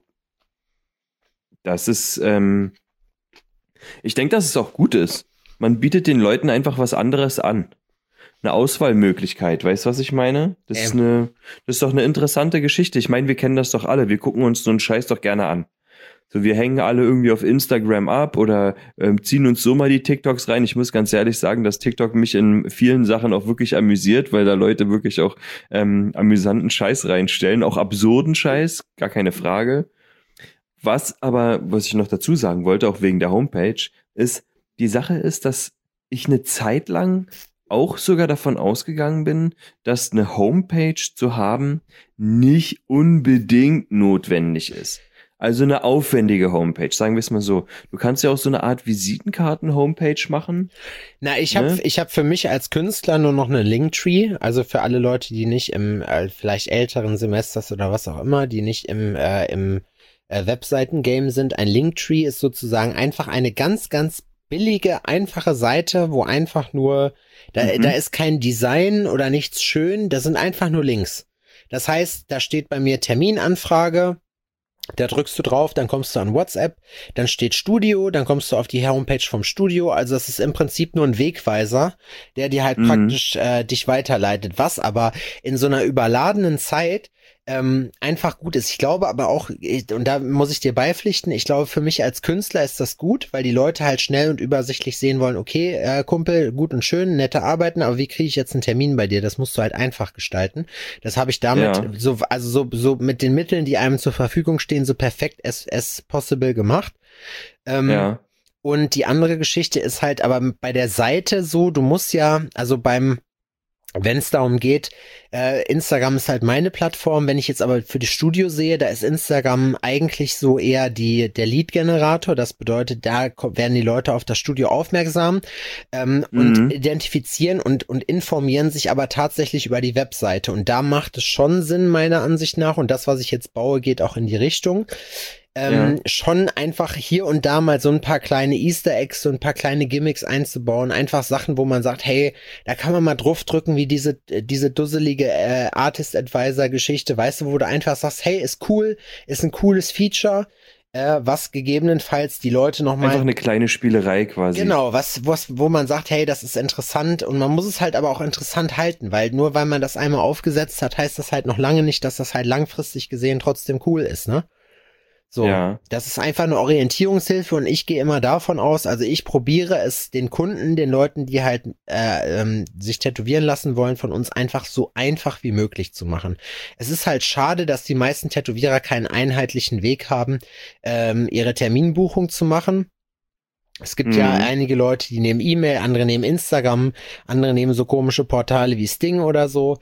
das ist, ich denke, dass es auch gut ist. Man bietet den Leuten einfach was anderes an. Eine Auswahlmöglichkeit, weißt du, was ich meine? Das ist doch eine interessante Geschichte. Ich meine, wir kennen das doch alle. Wir gucken uns so einen Scheiß doch gerne an. So, wir hängen alle irgendwie auf Instagram ab oder ziehen uns so mal die TikToks rein. Ich muss ganz ehrlich sagen, dass TikTok mich in vielen Sachen auch wirklich amüsiert, weil da Leute wirklich auch amüsanten Scheiß reinstellen, auch absurden Scheiß, gar keine Frage. Was ich noch dazu sagen wollte, auch wegen der Homepage, ist, die Sache ist, dass ich eine Zeit lang auch sogar davon ausgegangen bin, dass eine Homepage zu haben nicht unbedingt notwendig ist. Also eine aufwendige Homepage, sagen wir es mal so. Du kannst ja auch so eine Art Visitenkarten-Homepage machen. Na, ich hab für mich als Künstler nur noch eine Linktree, also für alle Leute, die nicht im vielleicht älteren Semesters oder was auch immer, die nicht im Webseiten-Game sind. Ein Linktree ist sozusagen einfach eine ganz, ganz billige, einfache Seite, wo einfach nur, da ist kein Design oder nichts schön, da sind einfach nur Links. Das heißt, da steht bei mir Terminanfrage, da drückst du drauf, dann kommst du an WhatsApp, dann steht Studio, dann kommst du auf die Homepage vom Studio, also das ist im Prinzip nur ein Wegweiser, der dir halt praktisch dich weiterleitet, was aber in so einer überladenen Zeit einfach gut ist. Ich glaube aber auch, und da muss ich dir beipflichten, ich glaube, für mich als Künstler ist das gut, weil die Leute halt schnell und übersichtlich sehen wollen, okay, Kumpel, gut und schön, nette Arbeiten, aber wie kriege ich jetzt einen Termin bei dir? Das musst du halt einfach gestalten. Das habe ich damit so mit den Mitteln, die einem zur Verfügung stehen, so perfekt as possible gemacht. Und die andere Geschichte ist halt aber bei der Seite so, du musst ja, also wenn es darum geht, Instagram ist halt meine Plattform, wenn ich jetzt aber für das Studio sehe, da ist Instagram eigentlich so eher der Lead-Generator, das bedeutet, da werden die Leute auf das Studio aufmerksam und identifizieren und informieren sich aber tatsächlich über die Webseite und da macht es schon Sinn, meiner Ansicht nach, und das, was ich jetzt baue, geht auch in die Richtung, schon einfach hier und da mal so ein paar kleine Easter Eggs, so ein paar kleine Gimmicks einzubauen, einfach Sachen, wo man sagt, hey, da kann man mal drauf drücken, wie diese dusselige Artist Advisor Geschichte, weißt du, wo du einfach sagst, hey, ist cool, ist ein cooles Feature, was gegebenenfalls die Leute nochmal... Einfach eine kleine Spielerei quasi. Genau, wo man sagt, hey, das ist interessant und man muss es halt aber auch interessant halten, weil nur weil man das einmal aufgesetzt hat, heißt das halt noch lange nicht, dass das halt langfristig gesehen trotzdem cool ist, ne? So, das ist einfach eine Orientierungshilfe und ich gehe immer davon aus, also ich probiere es den Kunden, den Leuten, die halt sich tätowieren lassen wollen, von uns einfach so einfach wie möglich zu machen. Es ist halt schade, dass die meisten Tätowierer keinen einheitlichen Weg haben, ihre Terminbuchung zu machen. Es gibt ja einige Leute, die nehmen E-Mail, andere nehmen Instagram, andere nehmen so komische Portale wie Sting oder so.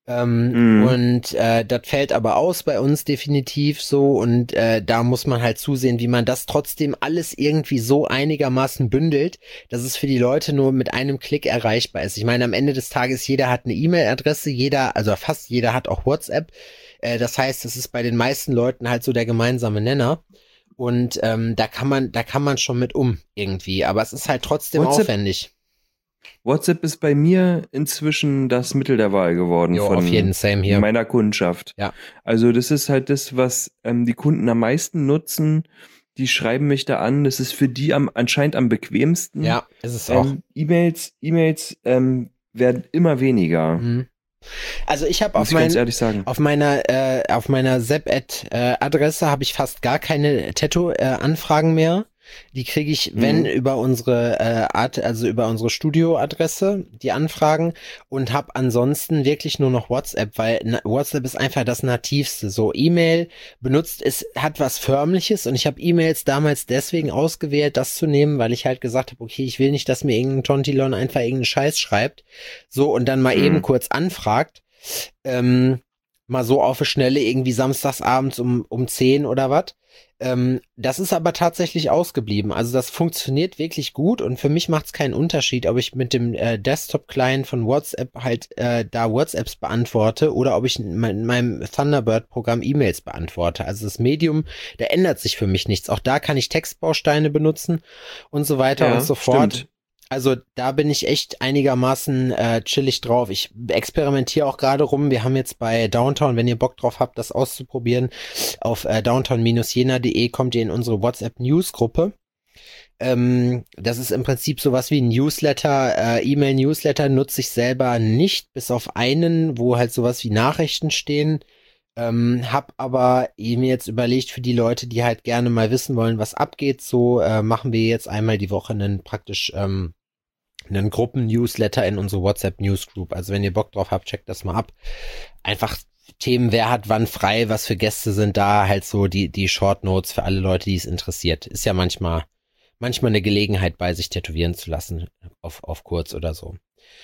Und das fällt aber aus bei uns definitiv so und da muss man halt zusehen, wie man das trotzdem alles irgendwie so einigermaßen bündelt, dass es für die Leute nur mit einem Klick erreichbar ist. Ich meine, am Ende des Tages, jeder hat eine E-Mail-Adresse, also fast jeder hat auch WhatsApp. Das heißt, das ist bei den meisten Leuten halt so der gemeinsame Nenner. Und da kann man schon mit irgendwie, aber es ist halt trotzdem aufwendig. WhatsApp ist bei mir inzwischen das Mittel der Wahl geworden Jo, von auf jeden Same hier. meiner Kundschaft. Ja. Also das ist halt das, was die Kunden am meisten nutzen. Die schreiben mich da an. Das ist für die anscheinend am bequemsten. Ja, ist es auch. E-Mails werden immer weniger. Mhm. Also ich habe Muss ich ganz ehrlich sagen. auf meiner Zap-Adresse habe ich fast gar keine Tattoo-Anfragen mehr. Die kriege ich, wenn, über unsere über unsere Studio-Adresse, die Anfragen, und habe ansonsten wirklich nur noch WhatsApp, weil WhatsApp ist einfach das Nativste. So, E-Mail benutzt, es hat was Förmliches, und ich habe E-Mails damals deswegen ausgewählt, das zu nehmen, weil ich halt gesagt habe, okay, ich will nicht, dass mir irgendein Tontilon einfach irgendeinen Scheiß schreibt, so, und dann mal eben kurz anfragt, mal so auf die Schnelle, irgendwie samstagsabends um 10 oder was. Das ist aber tatsächlich ausgeblieben. Also das funktioniert wirklich gut, und für mich macht es keinen Unterschied, ob ich mit dem Desktop-Client von WhatsApp halt da WhatsApps beantworte oder ob ich in meinem Thunderbird-Programm E-Mails beantworte. Also das Medium, da ändert sich für mich nichts. Auch da kann ich Textbausteine benutzen und so weiter und so fort. Stimmt. Also da bin ich echt einigermaßen chillig drauf. Ich experimentiere auch gerade rum. Wir haben jetzt bei Downtown, wenn ihr Bock drauf habt, das auszuprobieren, auf downtown-jena.de kommt ihr in unsere WhatsApp-News-Gruppe. Das ist im Prinzip sowas wie ein Newsletter, E-Mail-Newsletter nutze ich selber nicht, bis auf einen, wo halt sowas wie Nachrichten stehen. Hab aber mir jetzt überlegt, für die Leute, die halt gerne mal wissen wollen, was abgeht, so machen wir jetzt einmal die Woche einen Gruppen-Newsletter in unsere WhatsApp-Newsgroup. Also wenn ihr Bock drauf habt, checkt das mal ab. Einfach Themen, wer hat wann frei, was für Gäste sind da, halt so die Short Notes für alle Leute, die es interessiert. Ist ja manchmal eine Gelegenheit bei, sich tätowieren zu lassen, auf kurz oder so.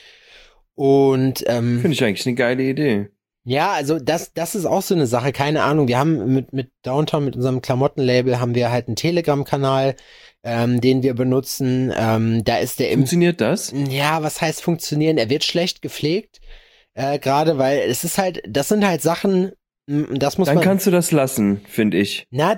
Und Finde ich eigentlich eine geile Idee. ja, also das ist auch so eine Sache, keine Ahnung. Wir haben mit Downtown, mit unserem Klamottenlabel, haben wir halt einen Telegram-Kanal, den wir benutzen. Da ist der Funktioniert das? Ja, was heißt funktionieren? Er wird schlecht gepflegt, gerade weil das sind halt Sachen, das muss Dann man. kannst du das lassen, finde ich. Nein,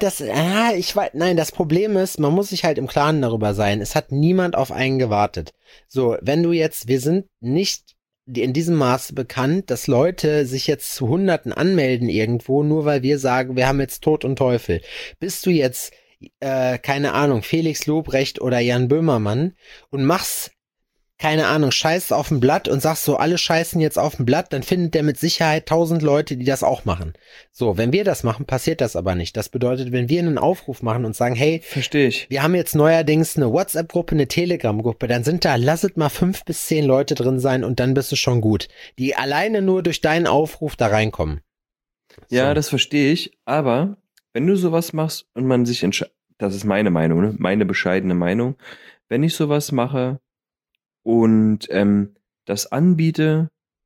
das Problem ist, man muss sich halt im Klaren darüber sein. Es hat niemand auf einen gewartet. So, wir sind nicht in diesem Maße bekannt, dass Leute sich jetzt zu Hunderten anmelden irgendwo, nur weil wir sagen, wir haben jetzt Tod und Teufel. Bist du jetzt, keine Ahnung, Felix Lobrecht oder Jan Böhmermann und machst, keine Ahnung, scheißt auf ein Blatt und sagst so, alle scheißen jetzt auf ein Blatt, dann findet der mit Sicherheit 1000 Leute, die das auch machen. So, wenn wir das machen, passiert das aber nicht. Das bedeutet, wenn wir einen Aufruf machen und sagen, hey, verstehe ich. Wir haben jetzt neuerdings eine WhatsApp-Gruppe, eine Telegram-Gruppe, dann sind da, lasset mal 5 bis 10 Leute drin sein, und dann bist du schon gut. Die alleine nur durch deinen Aufruf da reinkommen. Ja, So. das verstehe ich, aber wenn du sowas machst und man sich entscheidet, das ist meine Meinung, ne? Meine bescheidene Meinung, wenn ich sowas mache und das anbiete,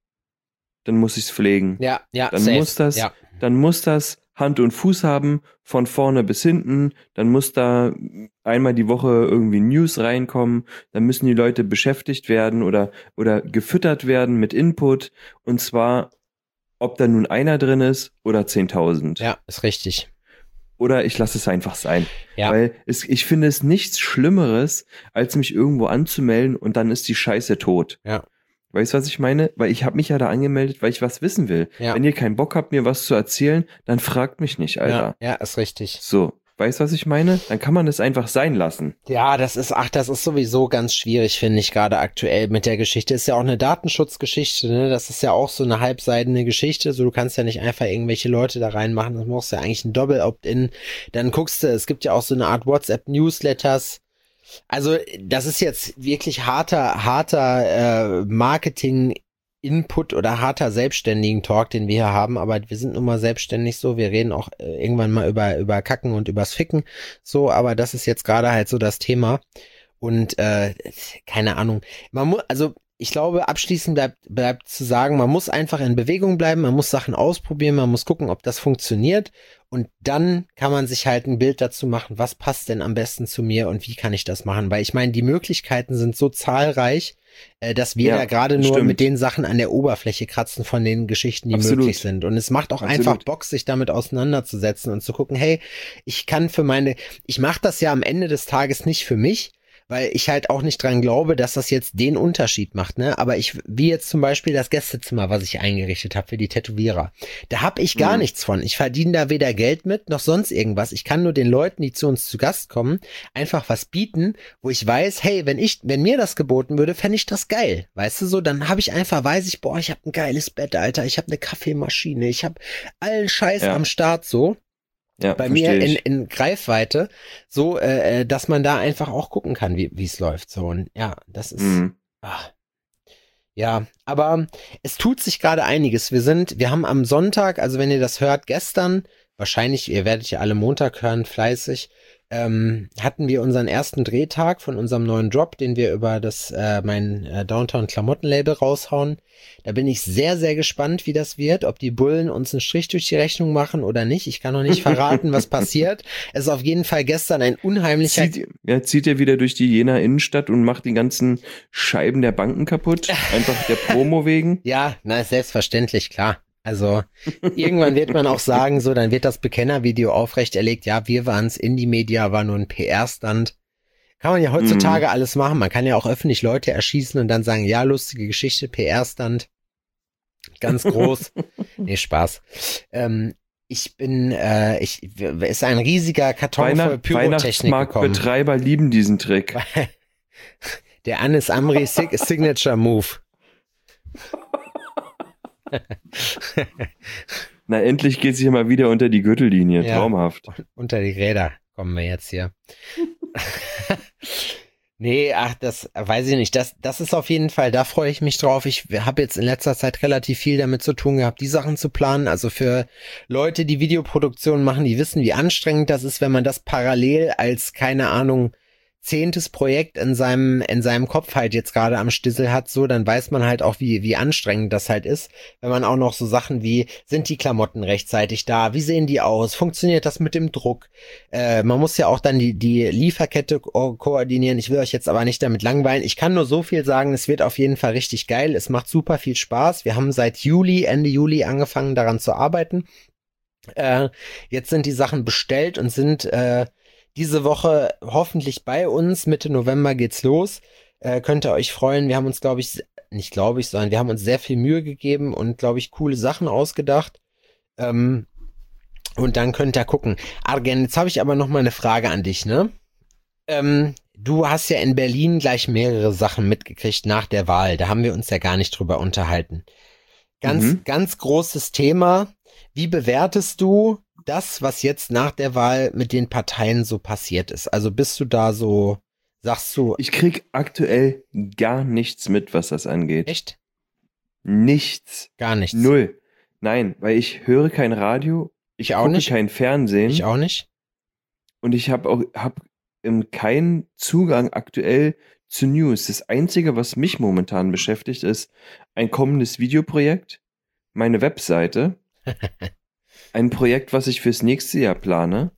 dann muss ich es pflegen. Ja, Dann safe. muss das Hand und Fuß haben, von vorne bis hinten. Dann muss da einmal die Woche irgendwie News reinkommen. Dann müssen die Leute beschäftigt werden oder gefüttert werden mit Input. Und zwar, ob da nun einer drin ist oder 10.000. Ja, ist richtig. Oder ich lasse es einfach sein. Ja. Weil ich finde es nichts Schlimmeres, als mich irgendwo anzumelden und dann ist die Scheiße tot. Ja. Weißt du, was ich meine? Weil ich habe mich ja da angemeldet, weil ich was wissen will. Ja. Wenn ihr keinen Bock habt, mir was zu erzählen, dann fragt mich nicht, Alter. Ja, ist richtig. So, weißt du, was ich meine? Dann kann man es einfach sein lassen. Ja, das ist sowieso ganz schwierig, finde ich, gerade aktuell mit der Geschichte. Ist ja auch eine Datenschutzgeschichte, ne? Das ist ja auch so eine halbseidene Geschichte. So, du kannst ja nicht einfach irgendwelche Leute da reinmachen. Du brauchst ja eigentlich ein Doppel-Opt-in. Dann guckst du, es gibt ja auch so eine Art WhatsApp-Newsletters. Also, das ist jetzt wirklich harter Marketing-Input oder harter Selbstständigen-Talk, den wir hier haben, aber wir sind nun mal selbstständig so, wir reden auch irgendwann mal über Kacken und übers Ficken, so, aber das ist jetzt gerade halt so das Thema, und keine Ahnung, ich glaube, abschließend bleibt zu sagen, man muss einfach in Bewegung bleiben, man muss Sachen ausprobieren, man muss gucken, ob das funktioniert, und dann kann man sich halt ein Bild dazu machen, was passt denn am besten zu mir und wie kann ich das machen, weil ich meine, die Möglichkeiten sind so zahlreich, dass wir da gerade nur mit den Sachen an der Oberfläche kratzen von den Geschichten, die möglich sind, und es macht auch einfach Bock, sich damit auseinanderzusetzen und zu gucken, hey, ich mache das ja am Ende des Tages nicht für mich, weil ich halt auch nicht dran glaube, dass das jetzt den Unterschied macht, ne? Aber wie jetzt zum Beispiel das Gästezimmer, was ich eingerichtet habe für die Tätowierer. Da habe ich gar nichts von. Ich verdiene da weder Geld mit, noch sonst irgendwas. Ich kann nur den Leuten, die zu uns zu Gast kommen, einfach was bieten, wo ich weiß, hey, wenn mir das geboten würde, fände ich das geil. Weißt du so, dann habe ich einfach, weiß ich, boah, ich habe ein geiles Bett, Alter, ich habe eine Kaffeemaschine, ich habe allen Scheiß am Start so. Ja, bei mir in Greifweite, so, dass man da einfach auch gucken kann, wie es läuft. So, und ja, das ist, ja, aber es tut sich gerade einiges. Wir haben am Sonntag, also wenn ihr das hört, gestern, wahrscheinlich, ihr werdet ja alle Montag hören, fleißig, hatten wir unseren ersten Drehtag von unserem neuen Job, den wir über mein Downtown-Klamottenlabel raushauen. Da bin ich sehr, sehr gespannt, wie das wird, ob die Bullen uns einen Strich durch die Rechnung machen oder nicht. Ich kann noch nicht verraten, was passiert. Es ist auf jeden Fall gestern ein unheimlicher... Zieht er wieder durch die Jenaer Innenstadt und macht die ganzen Scheiben der Banken kaputt? Einfach der Promo wegen? Ja, na, selbstverständlich, klar. Also irgendwann wird man auch sagen, so, dann wird das Bekennervideo aufrechterlegt. Ja, wir waren's, Indie-Media war nur ein PR-Stand. Kann man ja heutzutage alles machen. Man kann ja auch öffentlich Leute erschießen und dann sagen, ja, lustige Geschichte, PR-Stand. Ganz groß. Nee, Spaß. Ist ein riesiger Karton voll Pyrotechnik gekommen. Betreiber lieben diesen Trick. Der Anis Amri Signature Move. Na, endlich geht sich mal wieder unter die Gürtellinie. Ja, traumhaft. Unter die Räder kommen wir jetzt hier. Nee, das weiß ich nicht. Das ist auf jeden Fall, da freue ich mich drauf. Ich habe jetzt in letzter Zeit relativ viel damit zu tun gehabt, die Sachen zu planen. Also für Leute, die Videoproduktion machen, die wissen, wie anstrengend das ist, wenn man das parallel als, keine Ahnung, 10. Projekt in seinem Kopf halt jetzt gerade am Stissel hat, so, dann weiß man halt auch, wie anstrengend das halt ist, wenn man auch noch so Sachen wie, sind die Klamotten rechtzeitig da, wie sehen die aus, funktioniert das mit dem Druck, man muss ja auch dann die Lieferkette koordinieren, ich will euch jetzt aber nicht damit langweilen, ich kann nur so viel sagen, es wird auf jeden Fall richtig geil, es macht super viel Spaß, wir haben seit Ende Juli angefangen daran zu arbeiten, jetzt sind die Sachen bestellt und sind diese Woche hoffentlich bei uns. Mitte November geht's los. Könnt ihr euch freuen. Wir haben uns, sondern wir haben uns sehr viel Mühe gegeben und, glaube ich, coole Sachen ausgedacht. Und dann könnt ihr gucken. Argen, jetzt habe ich aber noch mal eine Frage an dich, ne? Du hast ja in Berlin gleich mehrere Sachen mitgekriegt nach der Wahl. Da haben wir uns ja gar nicht drüber unterhalten. Ganz großes Thema. Wie bewertest du das, was jetzt nach der Wahl mit den Parteien so passiert ist? Also bist du da so, sagst du... Ich krieg aktuell gar nichts mit, was das angeht. Echt? Nichts. Gar nichts? Null. Nein, weil ich höre kein Radio, ich gucke kein Fernsehen. Ich auch nicht. Und ich hab keinen Zugang aktuell zu News. Das Einzige, was mich momentan beschäftigt, ist ein kommendes Videoprojekt, meine Webseite, ein Projekt, was ich fürs nächste Jahr plane,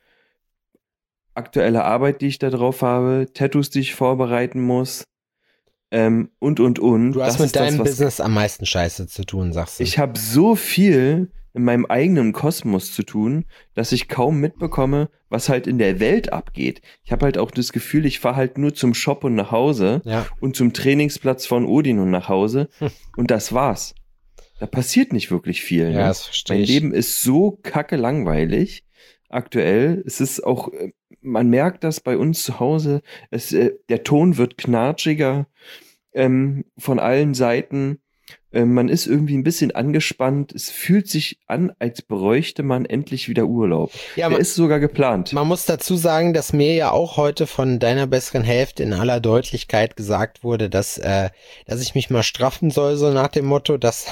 aktuelle Arbeit, die ich da drauf habe, Tattoos, die ich vorbereiten muss, und. Du hast mit deinem Business am meisten Scheiße zu tun, sagst du. Ich habe so viel in meinem eigenen Kosmos zu tun, dass ich kaum mitbekomme, was halt in der Welt abgeht. Ich habe halt auch das Gefühl, ich fahre halt nur zum Shop und nach Hause und zum Trainingsplatz von Odin und nach Hause und das war's. Da passiert nicht wirklich viel. Ja, ne? Das verstehe ich. Mein Leben ist so kacke langweilig aktuell. Es ist auch, man merkt das bei uns zu Hause, der Ton wird knatschiger von allen Seiten. Man ist irgendwie ein bisschen angespannt. Es fühlt sich an, als bräuchte man endlich wieder Urlaub. Ja, der ist sogar geplant. Man muss dazu sagen, dass mir ja auch heute von deiner besseren Hälfte in aller Deutlichkeit gesagt wurde, dass ich mich mal straffen soll, so nach dem Motto, dass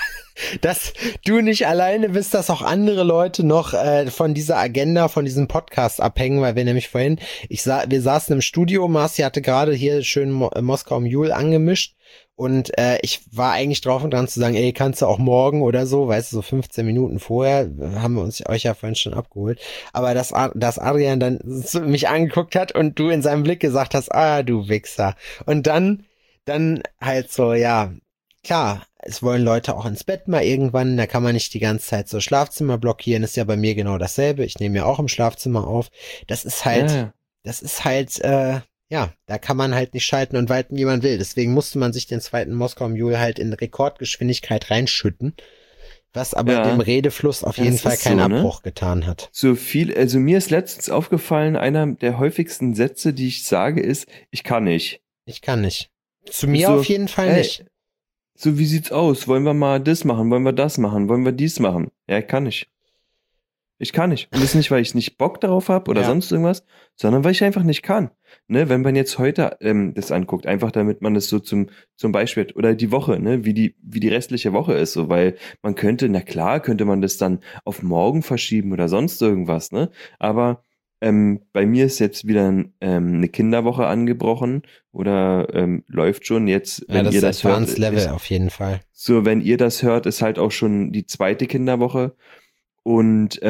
du nicht alleine bist, dass auch andere Leute noch von dieser Agenda, von diesem Podcast abhängen, weil wir nämlich vorhin, wir saßen im Studio, Marci hatte gerade hier schön Moskau Mule angemischt und ich war eigentlich drauf und dran zu sagen, ey, kannst du auch morgen oder so, weißt du, so 15 Minuten vorher, haben wir euch ja vorhin schon abgeholt, aber dass Adrian dann mich angeguckt hat und du in seinem Blick gesagt hast, du Wichser, und dann halt so, ja, klar, es wollen Leute auch ins Bett mal irgendwann, da kann man nicht die ganze Zeit so Schlafzimmer blockieren, ist ja bei mir genau dasselbe, ich nehme ja auch im Schlafzimmer auf, das ist halt, Ja, da kann man halt nicht schalten und walten, wie man will. Deswegen musste man sich den zweiten Moskau Mule halt in Rekordgeschwindigkeit reinschütten, was aber dem Redefluss auf jeden Fall keinen Abbruch getan hat. So viel, also mir ist letztens aufgefallen, einer der häufigsten Sätze, die ich sage, ist, ich kann nicht. Ich kann nicht. Zu mir auf jeden Fall nicht. So, wie sieht's aus? Wollen wir mal das machen? Wollen wir das machen? Wollen wir dies machen? Ja, ich kann nicht. Ich kann nicht. Und das ist nicht, weil ich nicht Bock darauf habe oder sonst irgendwas, sondern weil ich einfach nicht kann. Ne, wenn man jetzt heute das anguckt, einfach damit man das so zum Beispiel, oder die Woche, ne, wie die restliche Woche ist, so, weil man könnte man das dann auf morgen verschieben oder sonst irgendwas, ne, aber bei mir ist jetzt wieder eine Kinderwoche angebrochen oder läuft schon jetzt, wenn ihr das hört. Advanced Level auf jeden Fall. So, wenn ihr das hört, ist halt auch schon die zweite Kinderwoche und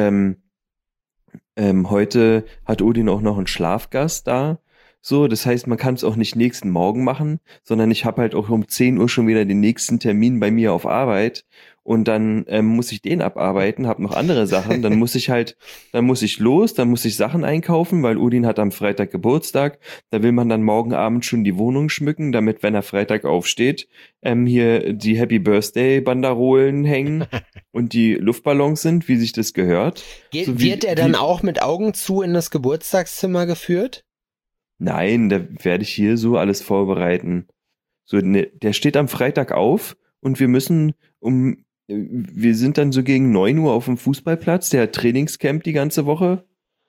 heute hat Odin auch noch einen Schlafgast da. So, das heißt, man kann es auch nicht nächsten Morgen machen, sondern ich habe halt auch um 10 Uhr schon wieder den nächsten Termin bei mir auf Arbeit und dann muss ich den abarbeiten, habe noch andere Sachen, dann muss ich los, dann muss ich Sachen einkaufen, weil Odin hat am Freitag Geburtstag, da will man dann morgen Abend schon die Wohnung schmücken, damit, wenn er Freitag aufsteht, hier die Happy Birthday Banderolen hängen und die Luftballons sind, wie sich das gehört. Wird er dann auch mit Augen zu in das Geburtstagszimmer geführt? Nein, da werde ich hier so alles vorbereiten. So, ne, der steht am Freitag auf und wir sind dann so gegen 9 Uhr auf dem Fußballplatz, der hat Trainingscamp die ganze Woche.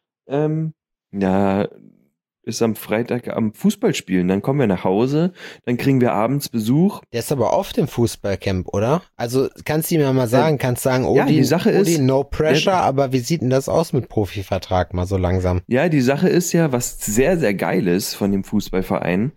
Ist am Freitag am Fußballspielen. Dann kommen wir nach Hause, dann kriegen wir abends Besuch. Der ist aber oft im Fußballcamp, oder? Also kannst du ihm ja mal sagen, die Sache ist, no pressure, aber wie sieht denn das aus mit Profivertrag mal so langsam? Ja, die Sache ist ja, was sehr, sehr geil ist von dem Fußballverein,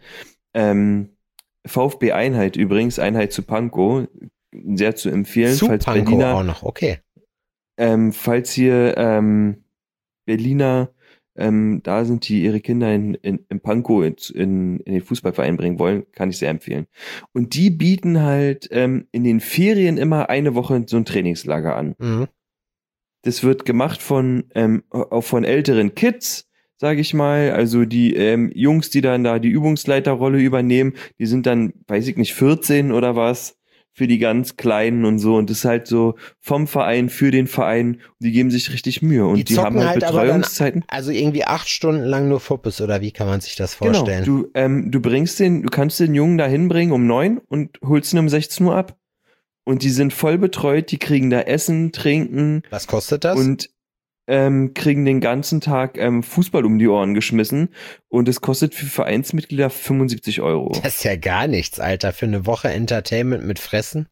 VfB Einheit übrigens, Einheit zu Pankow, sehr zu empfehlen. Zu falls Pankow Berliner, auch noch, okay. Falls hier Berliner da sind, die ihre Kinder in Pankow in den Fußballverein bringen wollen, kann ich sehr empfehlen. Und die bieten halt in den Ferien immer eine Woche so ein Trainingslager an. Mhm. Das wird gemacht auch von älteren Kids, sage ich mal. Also die Jungs, die dann da die Übungsleiterrolle übernehmen, die sind dann, weiß ich nicht, 14 oder was, für die ganz Kleinen und so. Und das ist halt so vom Verein für den Verein. Und die geben sich richtig Mühe. Und die haben halt Betreuungszeiten. Dann, also irgendwie 8 Stunden lang nur Fuppes, oder wie kann man sich das vorstellen? Genau, du kannst den Jungen da hinbringen um 9 und holst ihn um 16 Uhr ab. Und die sind voll betreut, die kriegen da Essen, Trinken. Was kostet das? Und kriegen den ganzen Tag Fußball um die Ohren geschmissen. Und es kostet für Vereinsmitglieder 75 €. Das ist ja gar nichts, Alter. Für eine Woche Entertainment mit Fressen.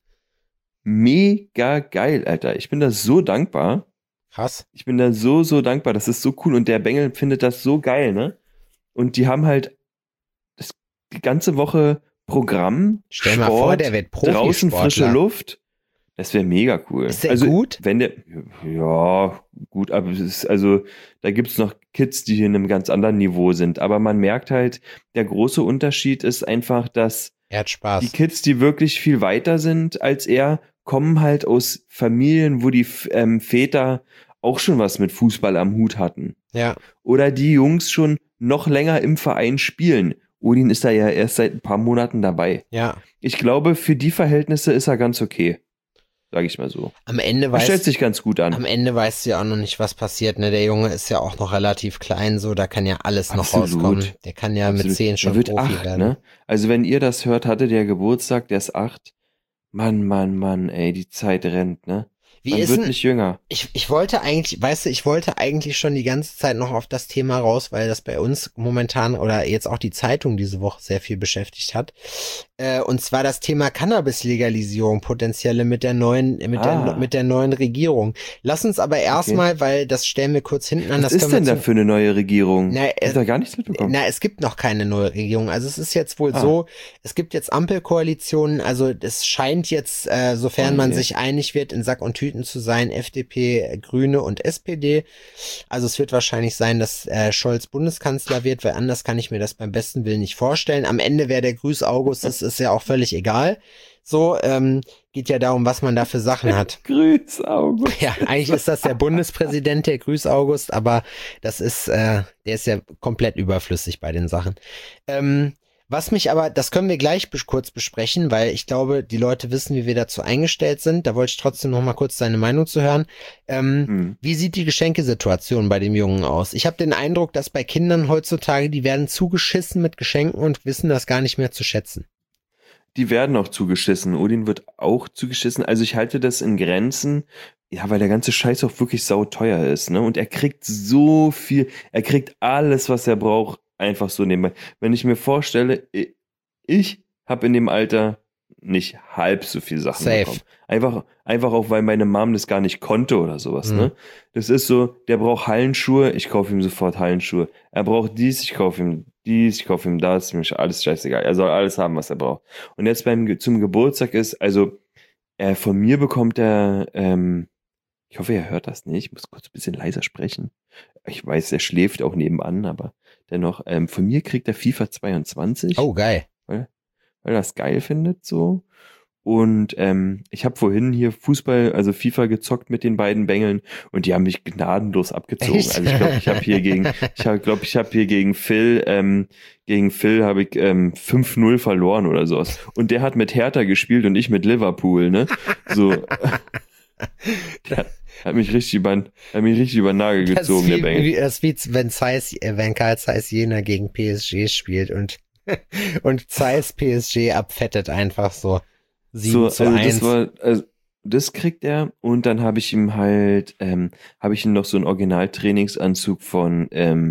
Mega geil, Alter. Ich bin da so dankbar. Krass. Ich bin da so dankbar. Das ist so cool. Und der Bengel findet das so geil, ne? Und die haben halt die ganze Woche Programm, Stell mal vor, der wird Profisportler. Draußen frische Luft. Das wäre mega cool. Ist der gut? Ja, gut, aber da gibt's noch Kids, die hier in einem ganz anderen Niveau sind. Aber man merkt halt, der große Unterschied ist einfach, dass er hat Spaß. Die Kids, die wirklich viel weiter sind als er, kommen halt aus Familien, wo die Väter auch schon was mit Fußball am Hut hatten. Ja. Oder die Jungs schon noch länger im Verein spielen. Odin ist da ja erst seit ein paar Monaten dabei. Ja. Ich glaube, für die Verhältnisse ist er ganz okay. Sag ich mal so. Stellt sich ganz gut an. Am Ende weißt du ja auch noch nicht, was passiert. Ne? Der Junge ist ja auch noch relativ klein, so da kann ja alles noch rauskommen. Der kann ja mit 10 schon Profi 8, werden. Ne? Also wenn ihr das hört, hatte der Geburtstag, der ist 8. Mann, ey, die Zeit rennt, ne? Man wird nicht jünger. Ich wollte eigentlich schon die ganze Zeit noch auf das Thema raus, weil das bei uns momentan oder jetzt auch die Zeitung diese Woche sehr viel beschäftigt hat. Und zwar das Thema Cannabis-Legalisierung, potenzielle mit der neuen Regierung. Lass uns aber erstmal, weil das stellen wir kurz hinten an. Was ist denn da für eine neue Regierung? Ich hab da gar nichts mitbekommen. Es gibt noch keine neue Regierung. Also es ist jetzt wohl so, es gibt jetzt Ampelkoalitionen, also es scheint jetzt, sofern man sich einig wird, in Sack und Tüten zu sein, FDP, Grüne und SPD. Also es wird wahrscheinlich sein, dass Scholz Bundeskanzler wird, weil anders kann ich mir das beim besten Willen nicht vorstellen. Am Ende, wer der Grüß August ist ja auch völlig egal. So, Geht ja darum, was man da für Sachen hat. Grüß August. Ja, eigentlich ist das der Bundespräsident, der Grüß August, aber der ist ja komplett überflüssig bei den Sachen. Was mich aber, das können wir gleich kurz besprechen, weil ich glaube, die Leute wissen, wie wir dazu eingestellt sind. Da wollte ich trotzdem noch mal kurz deine Meinung zu hören. Wie sieht die Geschenkesituation bei dem Jungen aus? Ich habe den Eindruck, dass bei Kindern heutzutage, die werden zugeschissen mit Geschenken und wissen das gar nicht mehr zu schätzen. Die werden auch zugeschissen. Odin wird auch zugeschissen. Also ich halte das in Grenzen, ja, weil der ganze Scheiß auch wirklich sauteuer ist, ne? Und er kriegt so viel, er kriegt alles, was er braucht, einfach so nebenbei. Wenn ich mir vorstelle, ich habe in dem Alter nicht halb so viel Sachen bekommen. Einfach auch, weil meine Mom das gar nicht konnte oder sowas, ne? Das ist so, der braucht Hallenschuhe, ich kaufe ihm sofort Hallenschuhe. Er braucht dies, ich kaufe ihm dies, ich kaufe ihm das, mir ist alles scheißegal. Er soll alles haben, was er braucht. Und jetzt zum Geburtstag ist, also von mir bekommt er, ich hoffe, er hört das nicht, ich muss kurz ein bisschen leiser sprechen. Ich weiß, er schläft auch nebenan, aber dennoch, von mir kriegt er FIFA 22. Oh, geil. Weil er das geil findet, so. Und ich habe vorhin hier Fußball, also FIFA gezockt mit den beiden Bengeln und die haben mich gnadenlos abgezogen. Echt? Also ich glaube, ich habe hier gegen Phil habe ich 5-0 verloren oder sowas. Und der hat mit Hertha gespielt und ich mit Liverpool, ne? So. Der hat mich richtig über den Nagel gezogen, der Bengel. Das ist wie wenn Karl Zeiss Jena gegen PSG spielt und Zeiss PSG abfettet einfach so 7-1. Das kriegt er und dann habe ich ihm noch so einen Original-Trainingsanzug von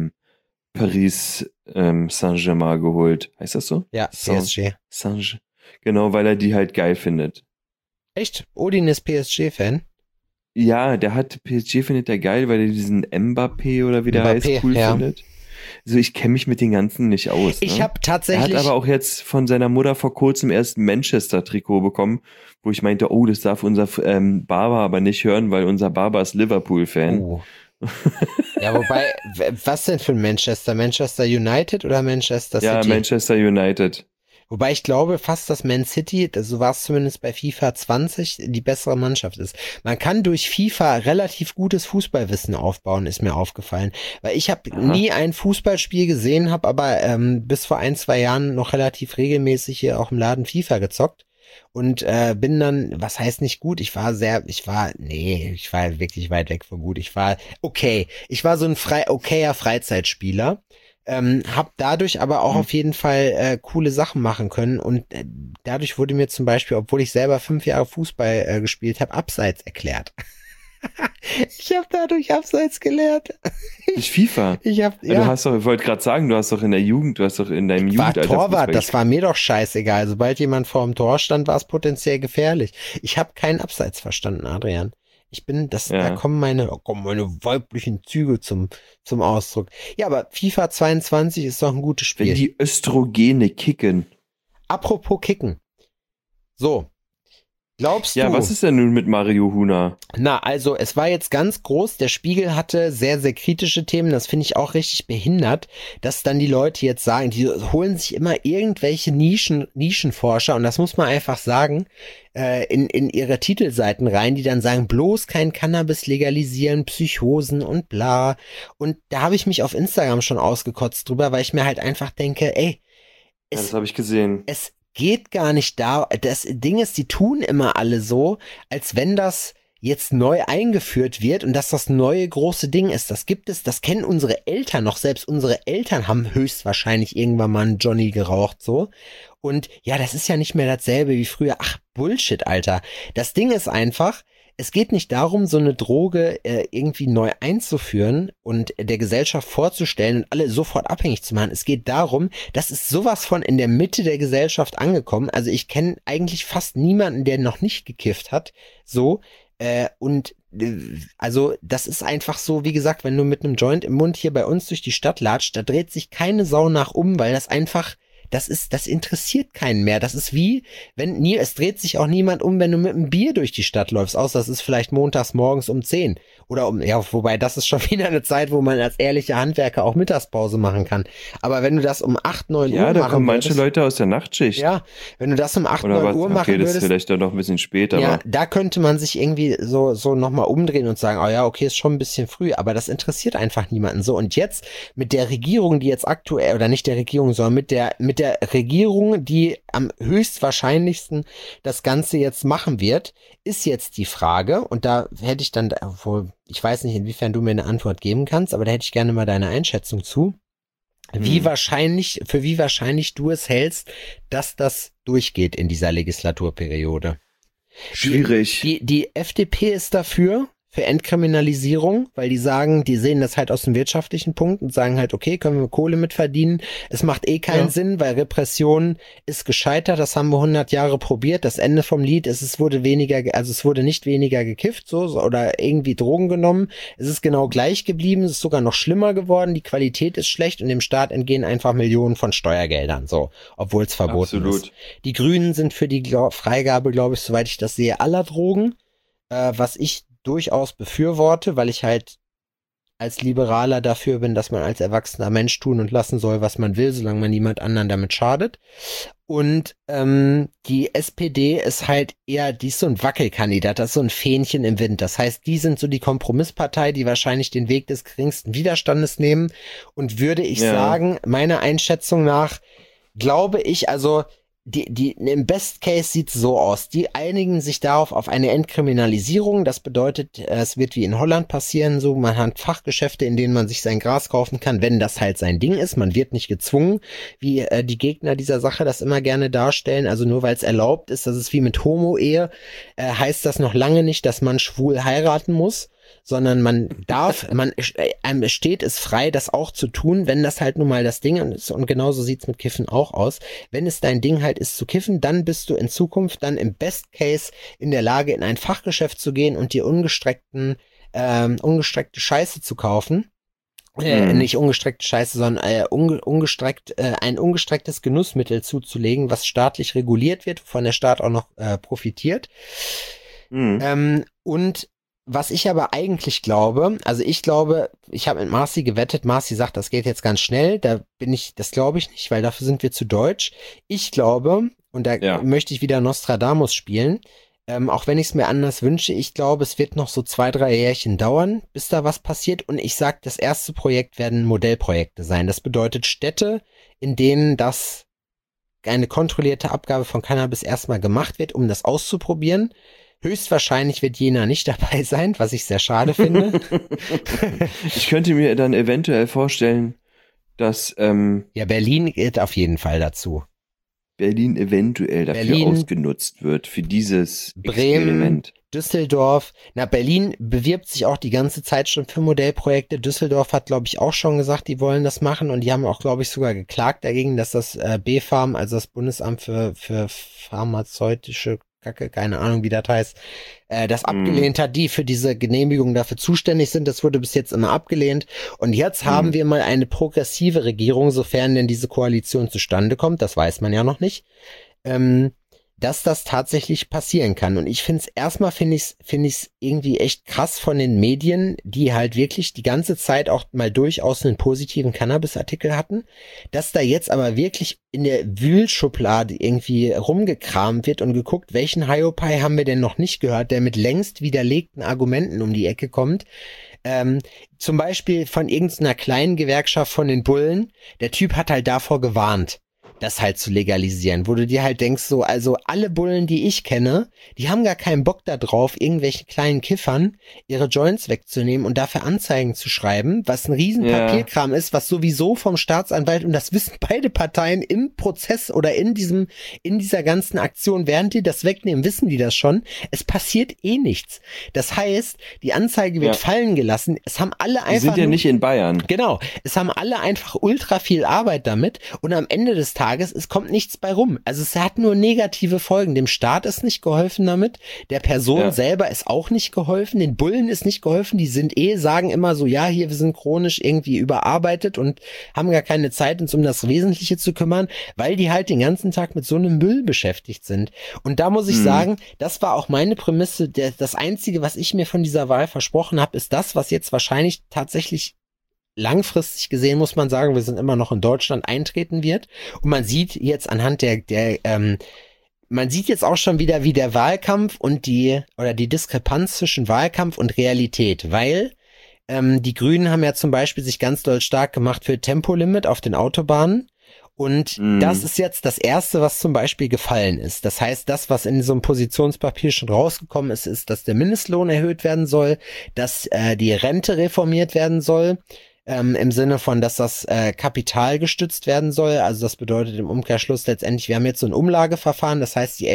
Paris Saint-Germain geholt. Heißt das so? Ja, PSG. Genau, weil er die halt geil findet. Echt? Odin ist PSG-Fan? Ja, PSG findet er geil, weil er diesen Mbappé oder wie der heißt, cool findet. Also ich kenne mich mit den ganzen nicht aus. Ich habe tatsächlich... Er hat aber auch jetzt von seiner Mutter vor kurzem erst ein Manchester-Trikot bekommen, wo ich meinte, oh, das darf unser Barber aber nicht hören, weil unser Barber ist Liverpool-Fan. Oh. Ja, wobei, was denn für ein Manchester? Manchester United oder Manchester City? Ja, Manchester United. Wobei ich glaube fast, dass Man City, so war es zumindest bei FIFA 20, die bessere Mannschaft ist. Man kann durch FIFA relativ gutes Fußballwissen aufbauen, ist mir aufgefallen. Weil ich habe nie ein Fußballspiel gesehen, habe aber bis vor 1-2 Jahren noch relativ regelmäßig hier auch im Laden FIFA gezockt. Und bin dann, was heißt nicht gut, ich war wirklich weit weg von gut. Ich war okay. Ich war so ein okayer Freizeitspieler. Hab dadurch aber auch auf jeden Fall coole Sachen machen können und dadurch wurde mir zum Beispiel, obwohl ich selber 5 Jahre Fußball gespielt habe, Abseits erklärt. Ich habe dadurch Abseits gelernt. Durch FIFA? Ich wollte gerade sagen, du hast doch in deinem Jugendalter Torwart, das war mir doch scheißegal. Sobald jemand vor dem Tor stand, war es potenziell gefährlich. Ich habe keinen Abseits verstanden, Adrian. Da kommen meine weiblichen Züge zum Ausdruck. Ja, aber FIFA 22 ist doch ein gutes Spiel. Wenn die Östrogene kicken. Apropos kicken. So. Glaubst du? Ja, was ist denn nun mit Mario Huna? Na, also es war jetzt ganz groß, der Spiegel hatte sehr, sehr kritische Themen, das finde ich auch richtig behindert, dass dann die Leute jetzt sagen, die holen sich immer irgendwelche Nischenforscher und das muss man einfach sagen, in ihre Titelseiten rein, die dann sagen, bloß kein Cannabis legalisieren, Psychosen und bla. Und da habe ich mich auf Instagram schon ausgekotzt drüber, weil ich mir halt einfach denke, das habe ich gesehen. Es geht gar nicht da. Das Ding ist, die tun immer alle so, als wenn das jetzt neu eingeführt wird und dass das neue große Ding ist. Das gibt es, das kennen unsere Eltern noch. Selbst unsere Eltern haben höchstwahrscheinlich irgendwann mal einen Johnny geraucht, so. Und ja, das ist ja nicht mehr dasselbe wie früher. Ach, Bullshit, Alter. Das Ding ist einfach, es geht nicht darum, so eine Droge irgendwie neu einzuführen und der Gesellschaft vorzustellen und alle sofort abhängig zu machen. Es geht darum, das ist sowas von in der Mitte der Gesellschaft angekommen. Also ich kenne eigentlich fast niemanden, der noch nicht gekifft hat. So, also das ist einfach so, wie gesagt, wenn du mit einem Joint im Mund hier bei uns durch die Stadt latscht, da dreht sich keine Sau nach weil das einfach, das interessiert keinen mehr. Das ist wie, es dreht sich auch niemand um, wenn du mit einem Bier durch die Stadt läufst, außer das ist vielleicht montags morgens um 10 oder wobei das ist schon wieder eine Zeit, wo man als ehrlicher Handwerker auch Mittagspause machen kann. Aber wenn du das um 8, 9 Uhr machen würdest. Ja, da kommen manche Leute aus der Nachtschicht. Ja, wenn du das um 8, oder 9 Uhr machen okay, das würdest. ist vielleicht dann noch ein bisschen später. Ja, aber da könnte man sich irgendwie so nochmal umdrehen und sagen, oh ja, okay, ist schon ein bisschen früh, aber das interessiert einfach niemanden so. Und jetzt mit der Regierung, die jetzt aktuell, oder nicht der Regierung, sondern mit der Regierung, die am höchstwahrscheinlichsten das Ganze jetzt machen wird, ist jetzt die Frage, und da hätte ich dann, ich weiß nicht, inwiefern du mir eine Antwort geben kannst, aber da hätte ich gerne mal deine Einschätzung zu. Für wie wahrscheinlich du es hältst, dass das durchgeht in dieser Legislaturperiode? Schwierig. Die FDP ist dafür, für Entkriminalisierung, weil die sagen, die sehen das halt aus dem wirtschaftlichen Punkt und sagen halt, okay, können wir Kohle mit verdienen. Es macht keinen Sinn, weil Repression ist gescheitert. Das haben wir 100 Jahre probiert. Das Ende vom Lied ist, es wurde nicht weniger gekifft, oder irgendwie Drogen genommen. Es ist genau gleich geblieben. Es ist sogar noch schlimmer geworden. Die Qualität ist schlecht und dem Staat entgehen einfach Millionen von Steuergeldern, obwohl es verboten ist. Die Grünen sind für die Freigabe, glaube ich, soweit ich das sehe, aller Drogen, was ich durchaus befürworte, weil ich halt als Liberaler dafür bin, dass man als erwachsener Mensch tun und lassen soll, was man will, solange man niemand anderen damit schadet. Und die SPD ist halt eher, die ist so ein Wackelkandidat, das ist so ein Fähnchen im Wind. Das heißt, die sind so die Kompromisspartei, die wahrscheinlich den Weg des geringsten Widerstandes nehmen. Und würde ich sagen, meiner Einschätzung nach, glaube ich, also im Best Case sieht es so aus. Die einigen sich darauf auf eine Entkriminalisierung. Das bedeutet, es wird wie in Holland passieren, so man hat Fachgeschäfte, in denen man sich sein Gras kaufen kann, wenn das halt sein Ding ist. Man wird nicht gezwungen, wie die Gegner dieser Sache das immer gerne darstellen. Also nur weil es erlaubt ist, das ist wie mit Homo-Ehe, heißt das noch lange nicht, dass man schwul heiraten muss, sondern einem steht es frei, das auch zu tun, wenn das halt nun mal das Ding ist, und genauso sieht's mit Kiffen auch aus. Wenn es dein Ding halt ist zu kiffen, dann bist du in Zukunft dann im Best Case in der Lage, in ein Fachgeschäft zu gehen und dir ungestreckte Scheiße zu kaufen. Nicht ungestreckte Scheiße, sondern ein ungestrecktes Genussmittel zuzulegen, was staatlich reguliert wird, wovon der Staat auch noch profitiert. Und was ich aber eigentlich glaube, ich habe mit Marci gewettet, Marci sagt, das geht jetzt ganz schnell, das glaube ich nicht, weil dafür sind wir zu deutsch. Ich glaube, und da möchte ich wieder Nostradamus spielen, auch wenn ich es mir anders wünsche, ich glaube, es wird noch so 2, 3 Jährchen dauern, bis da was passiert, und ich sage, das erste Projekt werden Modellprojekte sein. Das bedeutet Städte, in denen das eine kontrollierte Abgabe von Cannabis erstmal gemacht wird, um das auszuprobieren. Höchstwahrscheinlich wird Jena nicht dabei sein, was ich sehr schade finde. Ich könnte mir dann eventuell vorstellen, dass Berlin geht auf jeden Fall dazu. Berlin eventuell dafür ausgenutzt wird, für dieses Experiment. Bremen, Düsseldorf. Berlin bewirbt sich auch die ganze Zeit schon für Modellprojekte. Düsseldorf hat, glaube ich, auch schon gesagt, die wollen das machen, und die haben auch, glaube ich, sogar geklagt dagegen, dass das BfArM, also das Bundesamt für pharmazeutische Kacke, keine Ahnung, wie das heißt, das abgelehnt hat, die für diese Genehmigung dafür zuständig sind. Das wurde bis jetzt immer abgelehnt. Und jetzt haben wir mal eine progressive Regierung, sofern denn diese Koalition zustande kommt, das weiß man ja noch nicht, dass das tatsächlich passieren kann. Und ich finde es irgendwie echt krass von den Medien, die halt wirklich die ganze Zeit auch mal durchaus einen positiven Cannabis-Artikel hatten, dass da jetzt aber wirklich in der Wühlschublade irgendwie rumgekramt wird und geguckt, welchen Hiopai haben wir denn noch nicht gehört, der mit längst widerlegten Argumenten um die Ecke kommt. Zum Beispiel von irgendeiner kleinen Gewerkschaft von den Bullen. Der Typ hat halt davor gewarnt, das halt zu legalisieren, wo du dir halt denkst, so, also alle Bullen, die ich kenne, die haben gar keinen Bock da drauf, irgendwelchen kleinen Kiffern ihre Joints wegzunehmen und dafür Anzeigen zu schreiben, was ein riesen Papierkram ist, was sowieso vom Staatsanwalt, und das wissen beide Parteien im Prozess oder in dieser ganzen Aktion, während die das wegnehmen, wissen die das schon, es passiert nichts. Das heißt, die Anzeige wird fallen gelassen, es haben alle einfach... Die sind ja nicht in Bayern. Genau, es haben alle einfach ultra viel Arbeit damit, und am Ende des Tages Tages, es kommt nichts bei rum. Also es hat nur negative Folgen. Dem Staat ist nicht geholfen damit, der Person selber ist auch nicht geholfen, den Bullen ist nicht geholfen, die sagen immer so, ja, hier, wir sind chronisch irgendwie überarbeitet und haben gar keine Zeit, uns um das Wesentliche zu kümmern, weil die halt den ganzen Tag mit so einem Müll beschäftigt sind. Und da muss ich sagen, das war auch meine Prämisse, das Einzige, was ich mir von dieser Wahl versprochen habe, ist das, was jetzt wahrscheinlich tatsächlich langfristig gesehen, muss man sagen, wir sind immer noch in Deutschland, eintreten wird. Und man sieht jetzt anhand man sieht jetzt auch schon wieder, wie der Wahlkampf und die Diskrepanz zwischen Wahlkampf und Realität, weil die Grünen haben ja zum Beispiel sich ganz doll stark gemacht für Tempolimit auf den Autobahnen. Und das ist jetzt das Erste, was zum Beispiel gefallen ist. Das heißt, das, was in so einem Positionspapier schon rausgekommen ist, ist, dass der Mindestlohn erhöht werden soll, dass die Rente reformiert werden soll, im Sinne von, dass das Kapital gestützt werden soll. Also das bedeutet im Umkehrschluss letztendlich, wir haben jetzt so ein Umlageverfahren, das heißt, die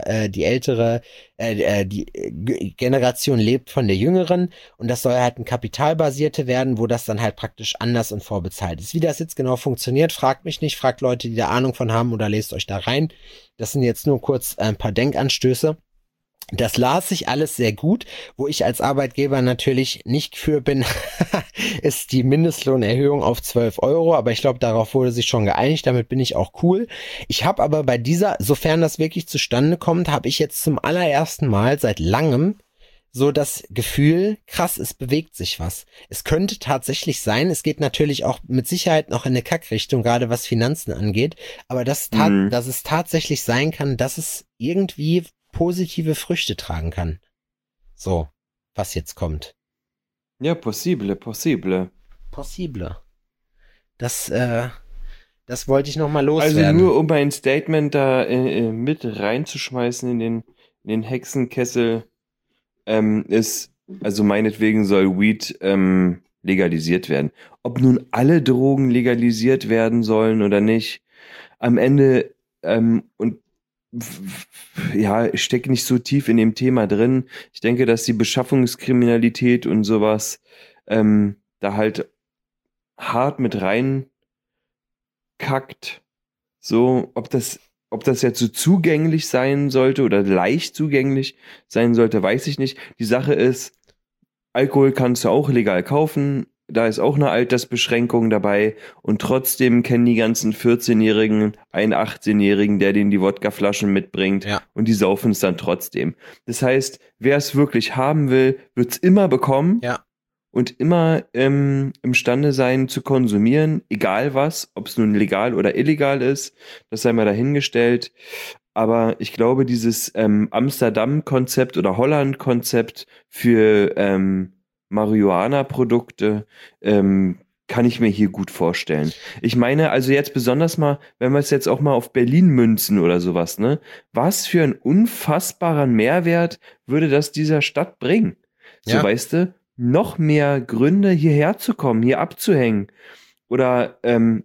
Generation lebt von der jüngeren und das soll halt ein kapitalbasierte werden, wo das dann halt praktisch anders und vorbezahlt ist. Wie das jetzt genau funktioniert, fragt mich nicht, fragt Leute, die da Ahnung von haben oder lest euch da rein. Das sind jetzt nur kurz ein paar Denkanstöße. Das las sich alles sehr gut. Wo ich als Arbeitgeber natürlich nicht für bin, ist die Mindestlohnerhöhung auf 12 Euro. Aber ich glaube, darauf wurde sich schon geeinigt. Damit bin ich auch cool. Ich habe aber bei dieser, sofern das wirklich zustande kommt, habe ich jetzt zum allerersten Mal seit langem so das Gefühl, krass, es bewegt sich was. Es könnte tatsächlich sein, es geht natürlich auch mit Sicherheit noch in eine Kackrichtung, gerade was Finanzen angeht. Aber dass es tatsächlich sein kann, dass es irgendwie positive Früchte tragen kann. So, was jetzt kommt. Ja, possible. Das wollte ich noch mal loswerden. Also nur um ein Statement da mit reinzuschmeißen in den Hexenkessel, also meinetwegen soll Weed legalisiert werden. Ob nun alle Drogen legalisiert werden sollen oder nicht, am Ende ich stecke nicht so tief in dem Thema drin. Ich denke, dass die Beschaffungskriminalität und sowas da halt hart mit rein kackt. So, ob das jetzt so zugänglich sein sollte oder leicht zugänglich sein sollte, weiß ich nicht. Die Sache ist, Alkohol kannst du auch legal kaufen. Da ist auch eine Altersbeschränkung dabei und trotzdem kennen die ganzen 14-Jährigen einen 18-Jährigen, der denen die Wodkaflaschen mitbringt und die saufen es dann trotzdem. Das heißt, wer es wirklich haben will, wird es immer bekommen und immer imstande sein zu konsumieren, egal was, ob es nun legal oder illegal ist, das sei mal dahingestellt. Aber ich glaube, dieses Amsterdam-Konzept oder Holland-Konzept für Marihuana-Produkte kann ich mir hier gut vorstellen. Ich meine, also jetzt besonders mal, wenn wir es jetzt auch mal auf Berlin münzen oder sowas, ne? Was für ein unfassbarer Mehrwert würde das dieser Stadt bringen? So, weißt du, noch mehr Gründe hierher zu kommen, hier abzuhängen. Oder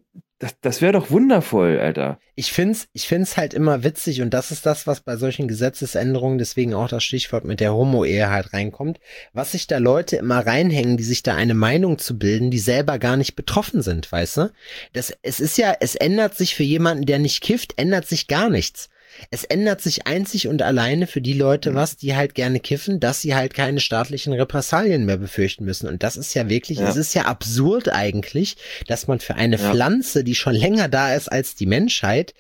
das wäre doch wundervoll, Alter. Ich find's halt immer witzig und das ist das, was bei solchen Gesetzesänderungen, deswegen auch das Stichwort mit der Homo-Ehe halt reinkommt, was sich da Leute immer reinhängen, die sich da eine Meinung zu bilden, die selber gar nicht betroffen sind, weißt du? Es ändert sich für jemanden, der nicht kifft, ändert sich gar nichts. Es ändert sich einzig und alleine für die Leute was, die halt gerne kiffen, dass sie halt keine staatlichen Repressalien mehr befürchten müssen. Und das ist ja wirklich, es ist ja absurd eigentlich, dass man für eine Pflanze, die schon länger da ist als die Menschheit,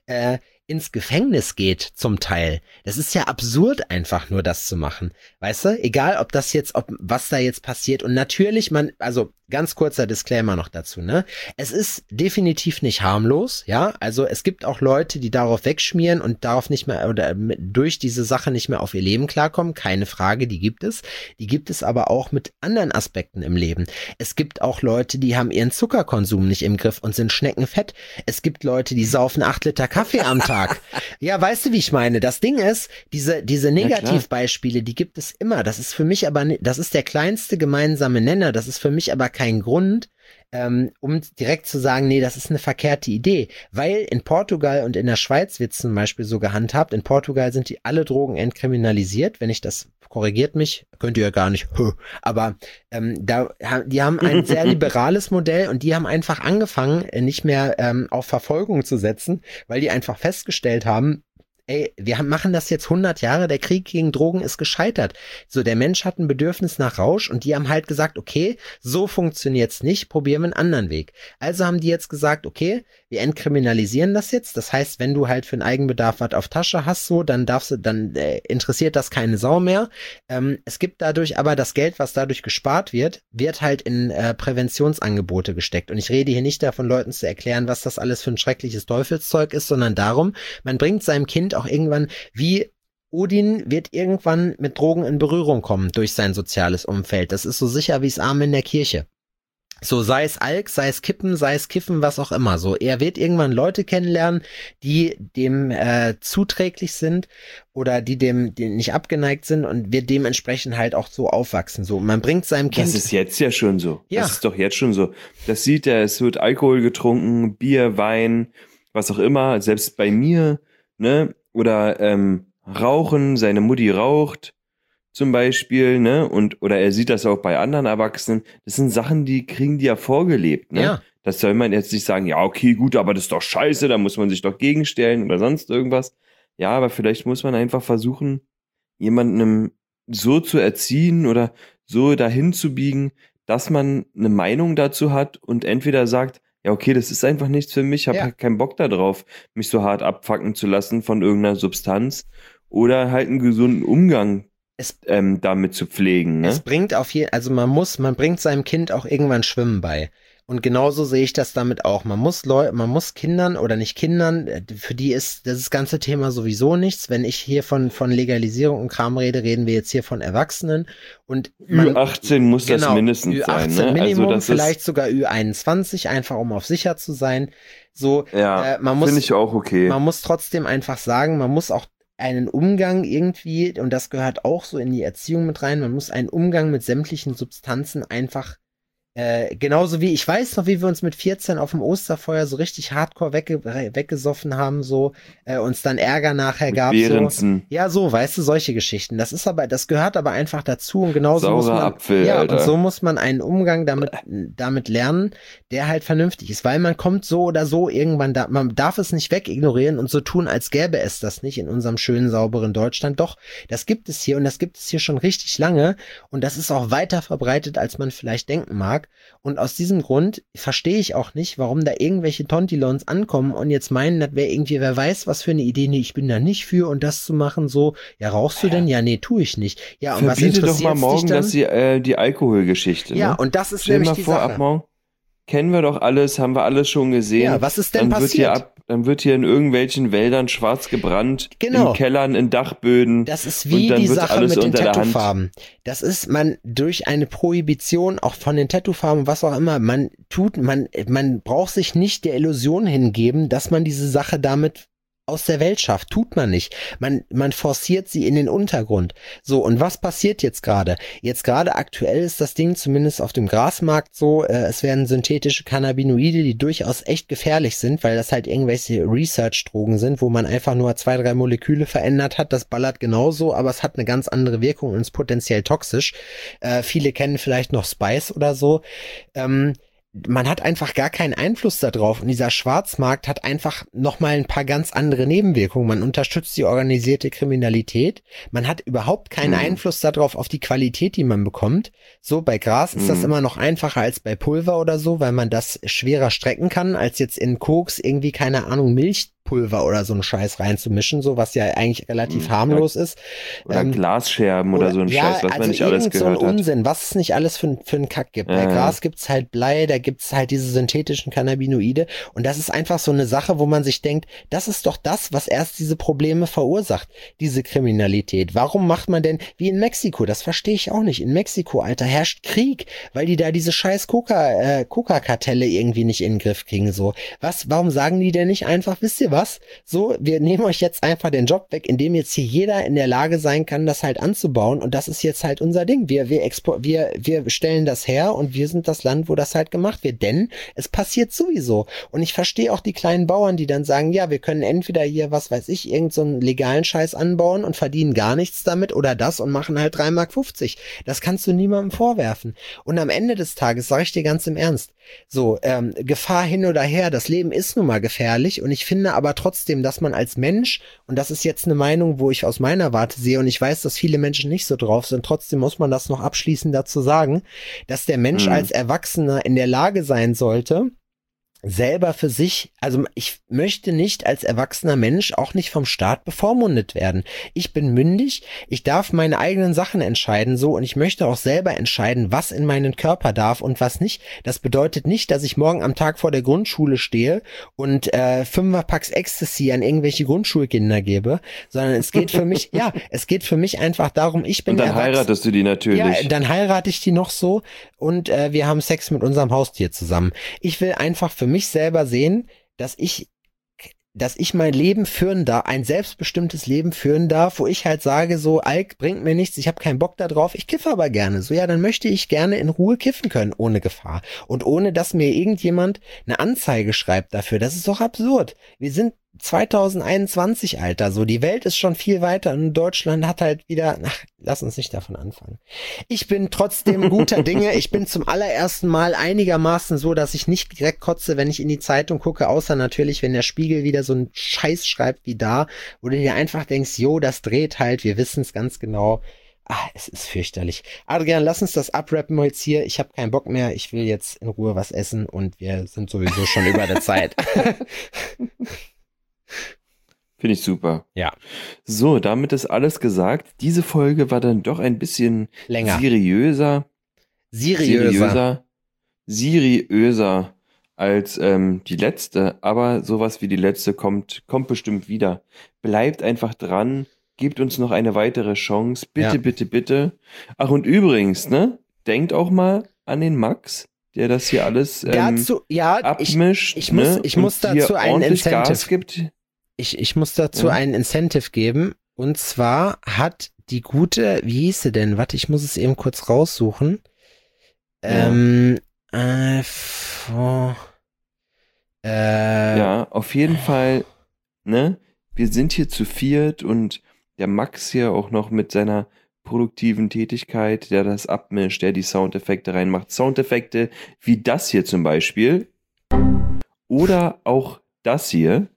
ins Gefängnis geht zum Teil. Das ist ja absurd einfach nur das zu machen. Weißt du? Egal was da jetzt passiert. Und natürlich, also ganz kurzer Disclaimer noch dazu, ne? Es ist definitiv nicht harmlos, ja? Also es gibt auch Leute, die darauf wegschmieren und darauf nicht mehr oder durch diese Sache nicht mehr auf ihr Leben klarkommen. Keine Frage, die gibt es. Die gibt es aber auch mit anderen Aspekten im Leben. Es gibt auch Leute, die haben ihren Zuckerkonsum nicht im Griff und sind schneckenfett. Es gibt Leute, die saufen 8 Liter Kaffee am Tag. Ja, weißt du, wie ich meine? Das Ding ist, diese Negativbeispiele, die gibt es immer. Das ist für mich aber, das ist der kleinste gemeinsame Nenner. Das ist für mich aber keinen Grund, um direkt zu sagen, nee, das ist eine verkehrte Idee. Weil in Portugal und in der Schweiz wird zum Beispiel so gehandhabt. In Portugal sind alle Drogen entkriminalisiert. Wenn ich das, korrigiert mich, könnt ihr ja gar nicht, aber die haben ein sehr liberales Modell und die haben einfach angefangen, nicht mehr auf Verfolgung zu setzen, weil die einfach festgestellt haben, ey, wir machen das jetzt 100 Jahre, der Krieg gegen Drogen ist gescheitert. So, der Mensch hat ein Bedürfnis nach Rausch und die haben halt gesagt, okay, so funktioniert's nicht, probieren wir einen anderen Weg. Also haben die jetzt gesagt, okay, wir entkriminalisieren das jetzt. Das heißt, wenn du halt für den Eigenbedarf was auf Tasche hast, so, dann interessiert das keine Sau mehr. Es gibt dadurch aber das Geld, was dadurch gespart wird halt in Präventionsangebote gesteckt. Und ich rede hier nicht davon, Leuten zu erklären, was das alles für ein schreckliches Teufelszeug ist, sondern darum, man bringt seinem Kind auch irgendwann, wie Odin wird irgendwann mit Drogen in Berührung kommen durch sein soziales Umfeld. Das ist so sicher wie das Amen in der Kirche. So, sei es Alk, sei es Kippen, sei es Kiffen, was auch immer. So, er wird irgendwann Leute kennenlernen, die dem zuträglich sind oder die nicht abgeneigt sind und wird dementsprechend halt auch so aufwachsen. So, man bringt seinem Kind. Das ist jetzt ja schon so. Ja. Das ist doch jetzt schon so. Das sieht er, es wird Alkohol getrunken, Bier, Wein, was auch immer. Selbst bei mir, ne? Oder Rauchen, seine Mutti raucht zum Beispiel, ne? Oder er sieht das auch bei anderen Erwachsenen. Das sind Sachen, die kriegen die ja vorgelebt, ne? Ja. Das soll man jetzt nicht sagen, ja, okay, gut, aber das ist doch scheiße, da muss man sich doch gegenstellen oder sonst irgendwas. Ja, aber vielleicht muss man einfach versuchen, jemandem so zu erziehen oder so dahin zu biegen, dass man eine Meinung dazu hat und entweder sagt, ja, okay, das ist einfach nichts für mich, ich habe halt keinen Bock da drauf, mich so hart abfacken zu lassen von irgendeiner Substanz oder halt einen gesunden Umgang damit zu pflegen. Ne? Es bringt also man bringt seinem Kind auch irgendwann Schwimmen bei. Und genauso sehe ich das damit auch. Man muss Kindern oder nicht Kindern, für die ist das ganze Thema sowieso nichts. Wenn ich hier von Legalisierung und Kram rede, reden wir jetzt hier von Erwachsenen. Und Ü18 muss das mindestens Ü18 sein. Ne? Minimum, also vielleicht sogar Ü21, einfach um auf sicher zu sein. So, ja, finde ich auch okay. Man muss trotzdem einfach sagen, man muss auch einen Umgang irgendwie, und das gehört auch so in die Erziehung mit rein, man muss einen Umgang mit sämtlichen Substanzen einfach genauso wie, ich weiß noch, wie wir uns mit 14 auf dem Osterfeuer so richtig hardcore weggesoffen haben, so, uns dann Ärger nachher gab. So. Ja, so, weißt du, solche Geschichten. Das gehört aber einfach dazu und genauso muss man, Apfel, Alter. Und so muss man einen Umgang damit lernen, der halt vernünftig ist, weil man kommt so oder so irgendwann man darf es nicht wegignorieren und so tun, als gäbe es das nicht in unserem schönen, sauberen Deutschland. Doch, das gibt es hier und das gibt es hier schon richtig lange und das ist auch weiter verbreitet, als man vielleicht denken mag. Und aus diesem Grund verstehe ich auch nicht, warum da irgendwelche Tontilons ankommen und jetzt meinen, das wäre irgendwie, wer weiß, was für eine Idee, nee, ich bin da nicht für und das zu machen, so, ja, rauchst du denn? Ja, nee, tue ich nicht. Ja, und verbiete was interessiert doch mal morgen, dass die Alkoholgeschichte, ja, ne? Und das ist Stell nämlich mal die vor, Sache. ab morgen kennen wir doch alles, haben wir alles schon gesehen. Ja, was ist denn passiert? Dann wird hier in irgendwelchen Wäldern schwarz gebrannt, genau. In Kellern, in Dachböden. Das ist wie die Sache mit den Tattoofarben. Das ist, man durch eine Prohibition auch von den Tattoofarben, was auch immer, man braucht sich nicht der Illusion hingeben, dass man diese Sache damit aus der Welt schafft. Tut man nicht. Man forciert sie in den Untergrund. So, und was passiert jetzt gerade? Jetzt gerade aktuell ist das Ding zumindest auf dem Grasmarkt so, es werden synthetische Cannabinoide, die durchaus echt gefährlich sind, weil das halt irgendwelche Research-Drogen sind, wo man einfach nur 2, 3 Moleküle verändert hat. Das ballert genauso, aber es hat eine ganz andere Wirkung und ist potenziell toxisch. Viele kennen vielleicht noch Spice oder so. Man hat einfach gar keinen Einfluss darauf und dieser Schwarzmarkt hat einfach nochmal ein paar ganz andere Nebenwirkungen. Man unterstützt die organisierte Kriminalität, man hat überhaupt keinen Einfluss darauf, auf die Qualität, die man bekommt. So, bei Gras ist das immer noch einfacher als bei Pulver oder so, weil man das schwerer strecken kann, als jetzt in Koks irgendwie, keine Ahnung, Milchpulver oder so einen Scheiß reinzumischen, so was ja eigentlich relativ harmlos ist. Oder Glasscherben oder so ein Scheiß, was man nicht alles gehört so ein hat. Unsinn, was es nicht alles für einen Kack gibt. Bei Gras gibt's halt Blei, da gibt's halt diese synthetischen Cannabinoide und das ist einfach so eine Sache, wo man sich denkt, das ist doch das, was erst diese Probleme verursacht, diese Kriminalität. Warum macht man denn, wie in Mexiko, das verstehe ich auch nicht, in Mexiko, Alter, herrscht Krieg, weil die da diese scheiß Coca-Kartelle irgendwie nicht in den Griff kriegen, so. Warum sagen die denn nicht einfach, wisst ihr was? So, wir nehmen euch jetzt einfach den Job weg, indem jetzt hier jeder in der Lage sein kann, das halt anzubauen und das ist jetzt halt unser Ding. Wir stellen das her und wir sind das Land, wo das halt gemacht wird, denn es passiert sowieso. Und ich verstehe auch die kleinen Bauern, die dann sagen, ja, wir können entweder hier, was weiß ich, irgend so einen legalen Scheiß anbauen und verdienen gar nichts damit oder das und machen halt 3,50 Mark. Das kannst du niemandem vorwerfen. Und am Ende des Tages, sage ich dir ganz im Ernst, so, Gefahr hin oder her, das Leben ist nun mal gefährlich und ich finde aber trotzdem, dass man als Mensch, und das ist jetzt eine Meinung, wo ich aus meiner Warte sehe und ich weiß, dass viele Menschen nicht so drauf sind, trotzdem muss man das noch abschließend dazu sagen, dass der Mensch als Erwachsener in der Lage sein sollte, selber für sich, also ich möchte nicht als erwachsener Mensch auch nicht vom Staat bevormundet werden. Ich bin mündig, ich darf meine eigenen Sachen entscheiden so und ich möchte auch selber entscheiden, was in meinen Körper darf und was nicht. Das bedeutet nicht, dass ich morgen am Tag vor der Grundschule stehe und 5er-Packs Ecstasy an irgendwelche Grundschulkinder gebe, sondern es geht für mich, ja, es geht für mich einfach darum, ich bin und dann heiratest du die natürlich. Ja, dann heirate ich die noch so und wir haben Sex mit unserem Haustier zusammen. Ich will einfach für mich selber sehen, dass ich mein Leben führen darf, ein selbstbestimmtes Leben führen darf, wo ich halt sage, so, Alk bringt mir nichts, ich habe keinen Bock da drauf, ich kiffe aber gerne. So, ja, dann möchte ich gerne in Ruhe kiffen können, ohne Gefahr. Und ohne, dass mir irgendjemand eine Anzeige schreibt dafür. Das ist doch absurd. Wir sind 2021, Alter, so, die Welt ist schon viel weiter und Deutschland hat halt wieder, lass uns nicht davon anfangen. Ich bin trotzdem guter Dinge, ich bin zum allerersten Mal einigermaßen so, dass ich nicht direkt kotze, wenn ich in die Zeitung gucke, außer natürlich, wenn der Spiegel wieder so einen Scheiß schreibt wie da, wo du dir einfach denkst, jo, das dreht halt, wir wissen es ganz genau. Es ist fürchterlich. Adrian, lass uns das abrappen jetzt hier. Ich habe keinen Bock mehr. Ich will jetzt in Ruhe was essen und wir sind sowieso schon über der Zeit. Finde ich super. Ja. So, damit ist alles gesagt. Diese Folge war dann doch ein bisschen länger. Seriöser als die letzte. Aber sowas wie die letzte kommt bestimmt wieder. Bleibt einfach dran. Gebt uns noch eine weitere Chance. Bitte, bitte, bitte. Ach, und übrigens, ne? Denkt auch mal an den Max, der das hier alles abmischt. Ich muss dazu einen Incentive gibt. Ich muss dazu einen Incentive geben. Und zwar hat die gute, wie hieß sie denn? Warte, ich muss es eben kurz raussuchen. Ja, auf jeden Fall, ne? Wir sind hier zu viert und der Max hier auch noch mit seiner produktiven Tätigkeit, der das abmischt, der die Soundeffekte reinmacht. Soundeffekte wie das hier zum Beispiel. Oder auch das hier.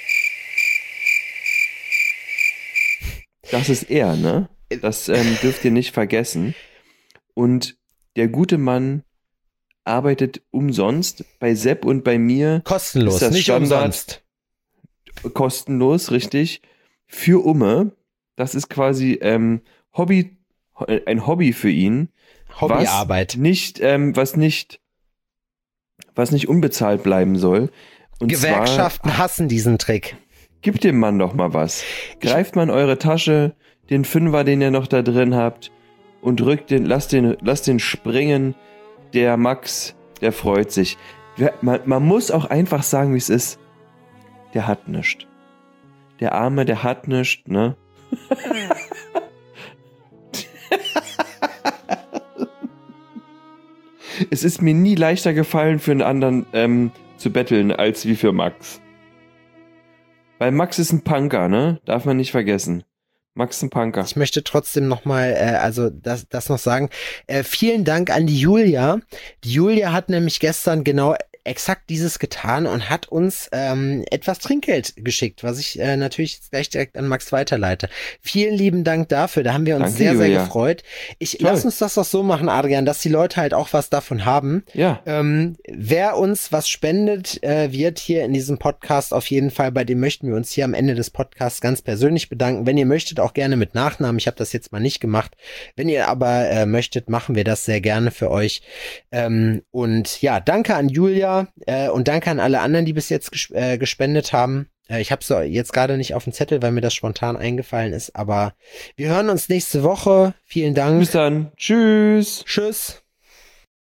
Das ist er, ne? Das dürft ihr nicht vergessen. Und der gute Mann arbeitet umsonst bei Sepp und bei mir. Kostenlos, ist das nicht Standard, umsonst. Kostenlos, richtig. Für Umme. Das ist quasi ein Hobby für ihn. Hobbyarbeit. Was nicht unbezahlt bleiben soll. Und Gewerkschaften hassen diesen Trick. Gebt dem Mann doch mal was. Greift mal in eure Tasche, den Fünfer, den ihr noch da drin habt, und lasst den springen. Der Max, der freut sich. Man muss auch einfach sagen, wie es ist. Der hat nichts. Der Arme, der hat nichts, ne? Es ist mir nie leichter gefallen, für einen anderen zu betteln, als wie für Max. Weil Max ist ein Punker, ne? Darf man nicht vergessen. Max ist ein Punker. Ich möchte trotzdem nochmal, das noch sagen. Vielen Dank an die Julia. Die Julia hat nämlich gestern genau exakt dieses getan und hat uns etwas Trinkgeld geschickt, was ich natürlich gleich direkt an Max weiterleite. Vielen lieben Dank dafür, da haben wir uns sehr, sehr gefreut. Lass uns das doch so machen, Adrian, dass die Leute halt auch was davon haben. Ja. Wer uns was spendet, wird hier in diesem Podcast auf jeden Fall, bei dem möchten wir uns hier am Ende des Podcasts ganz persönlich bedanken. Wenn ihr möchtet, auch gerne mit Nachnamen. Ich habe das jetzt mal nicht gemacht. Wenn ihr aber möchtet, machen wir das sehr gerne für euch. Und ja, danke an Julia. Und danke an alle anderen, die bis jetzt gespendet haben. Ich habe es jetzt gerade nicht auf dem Zettel, weil mir das spontan eingefallen ist. Aber wir hören uns nächste Woche. Vielen Dank. Bis dann. Tschüss. Tschüss.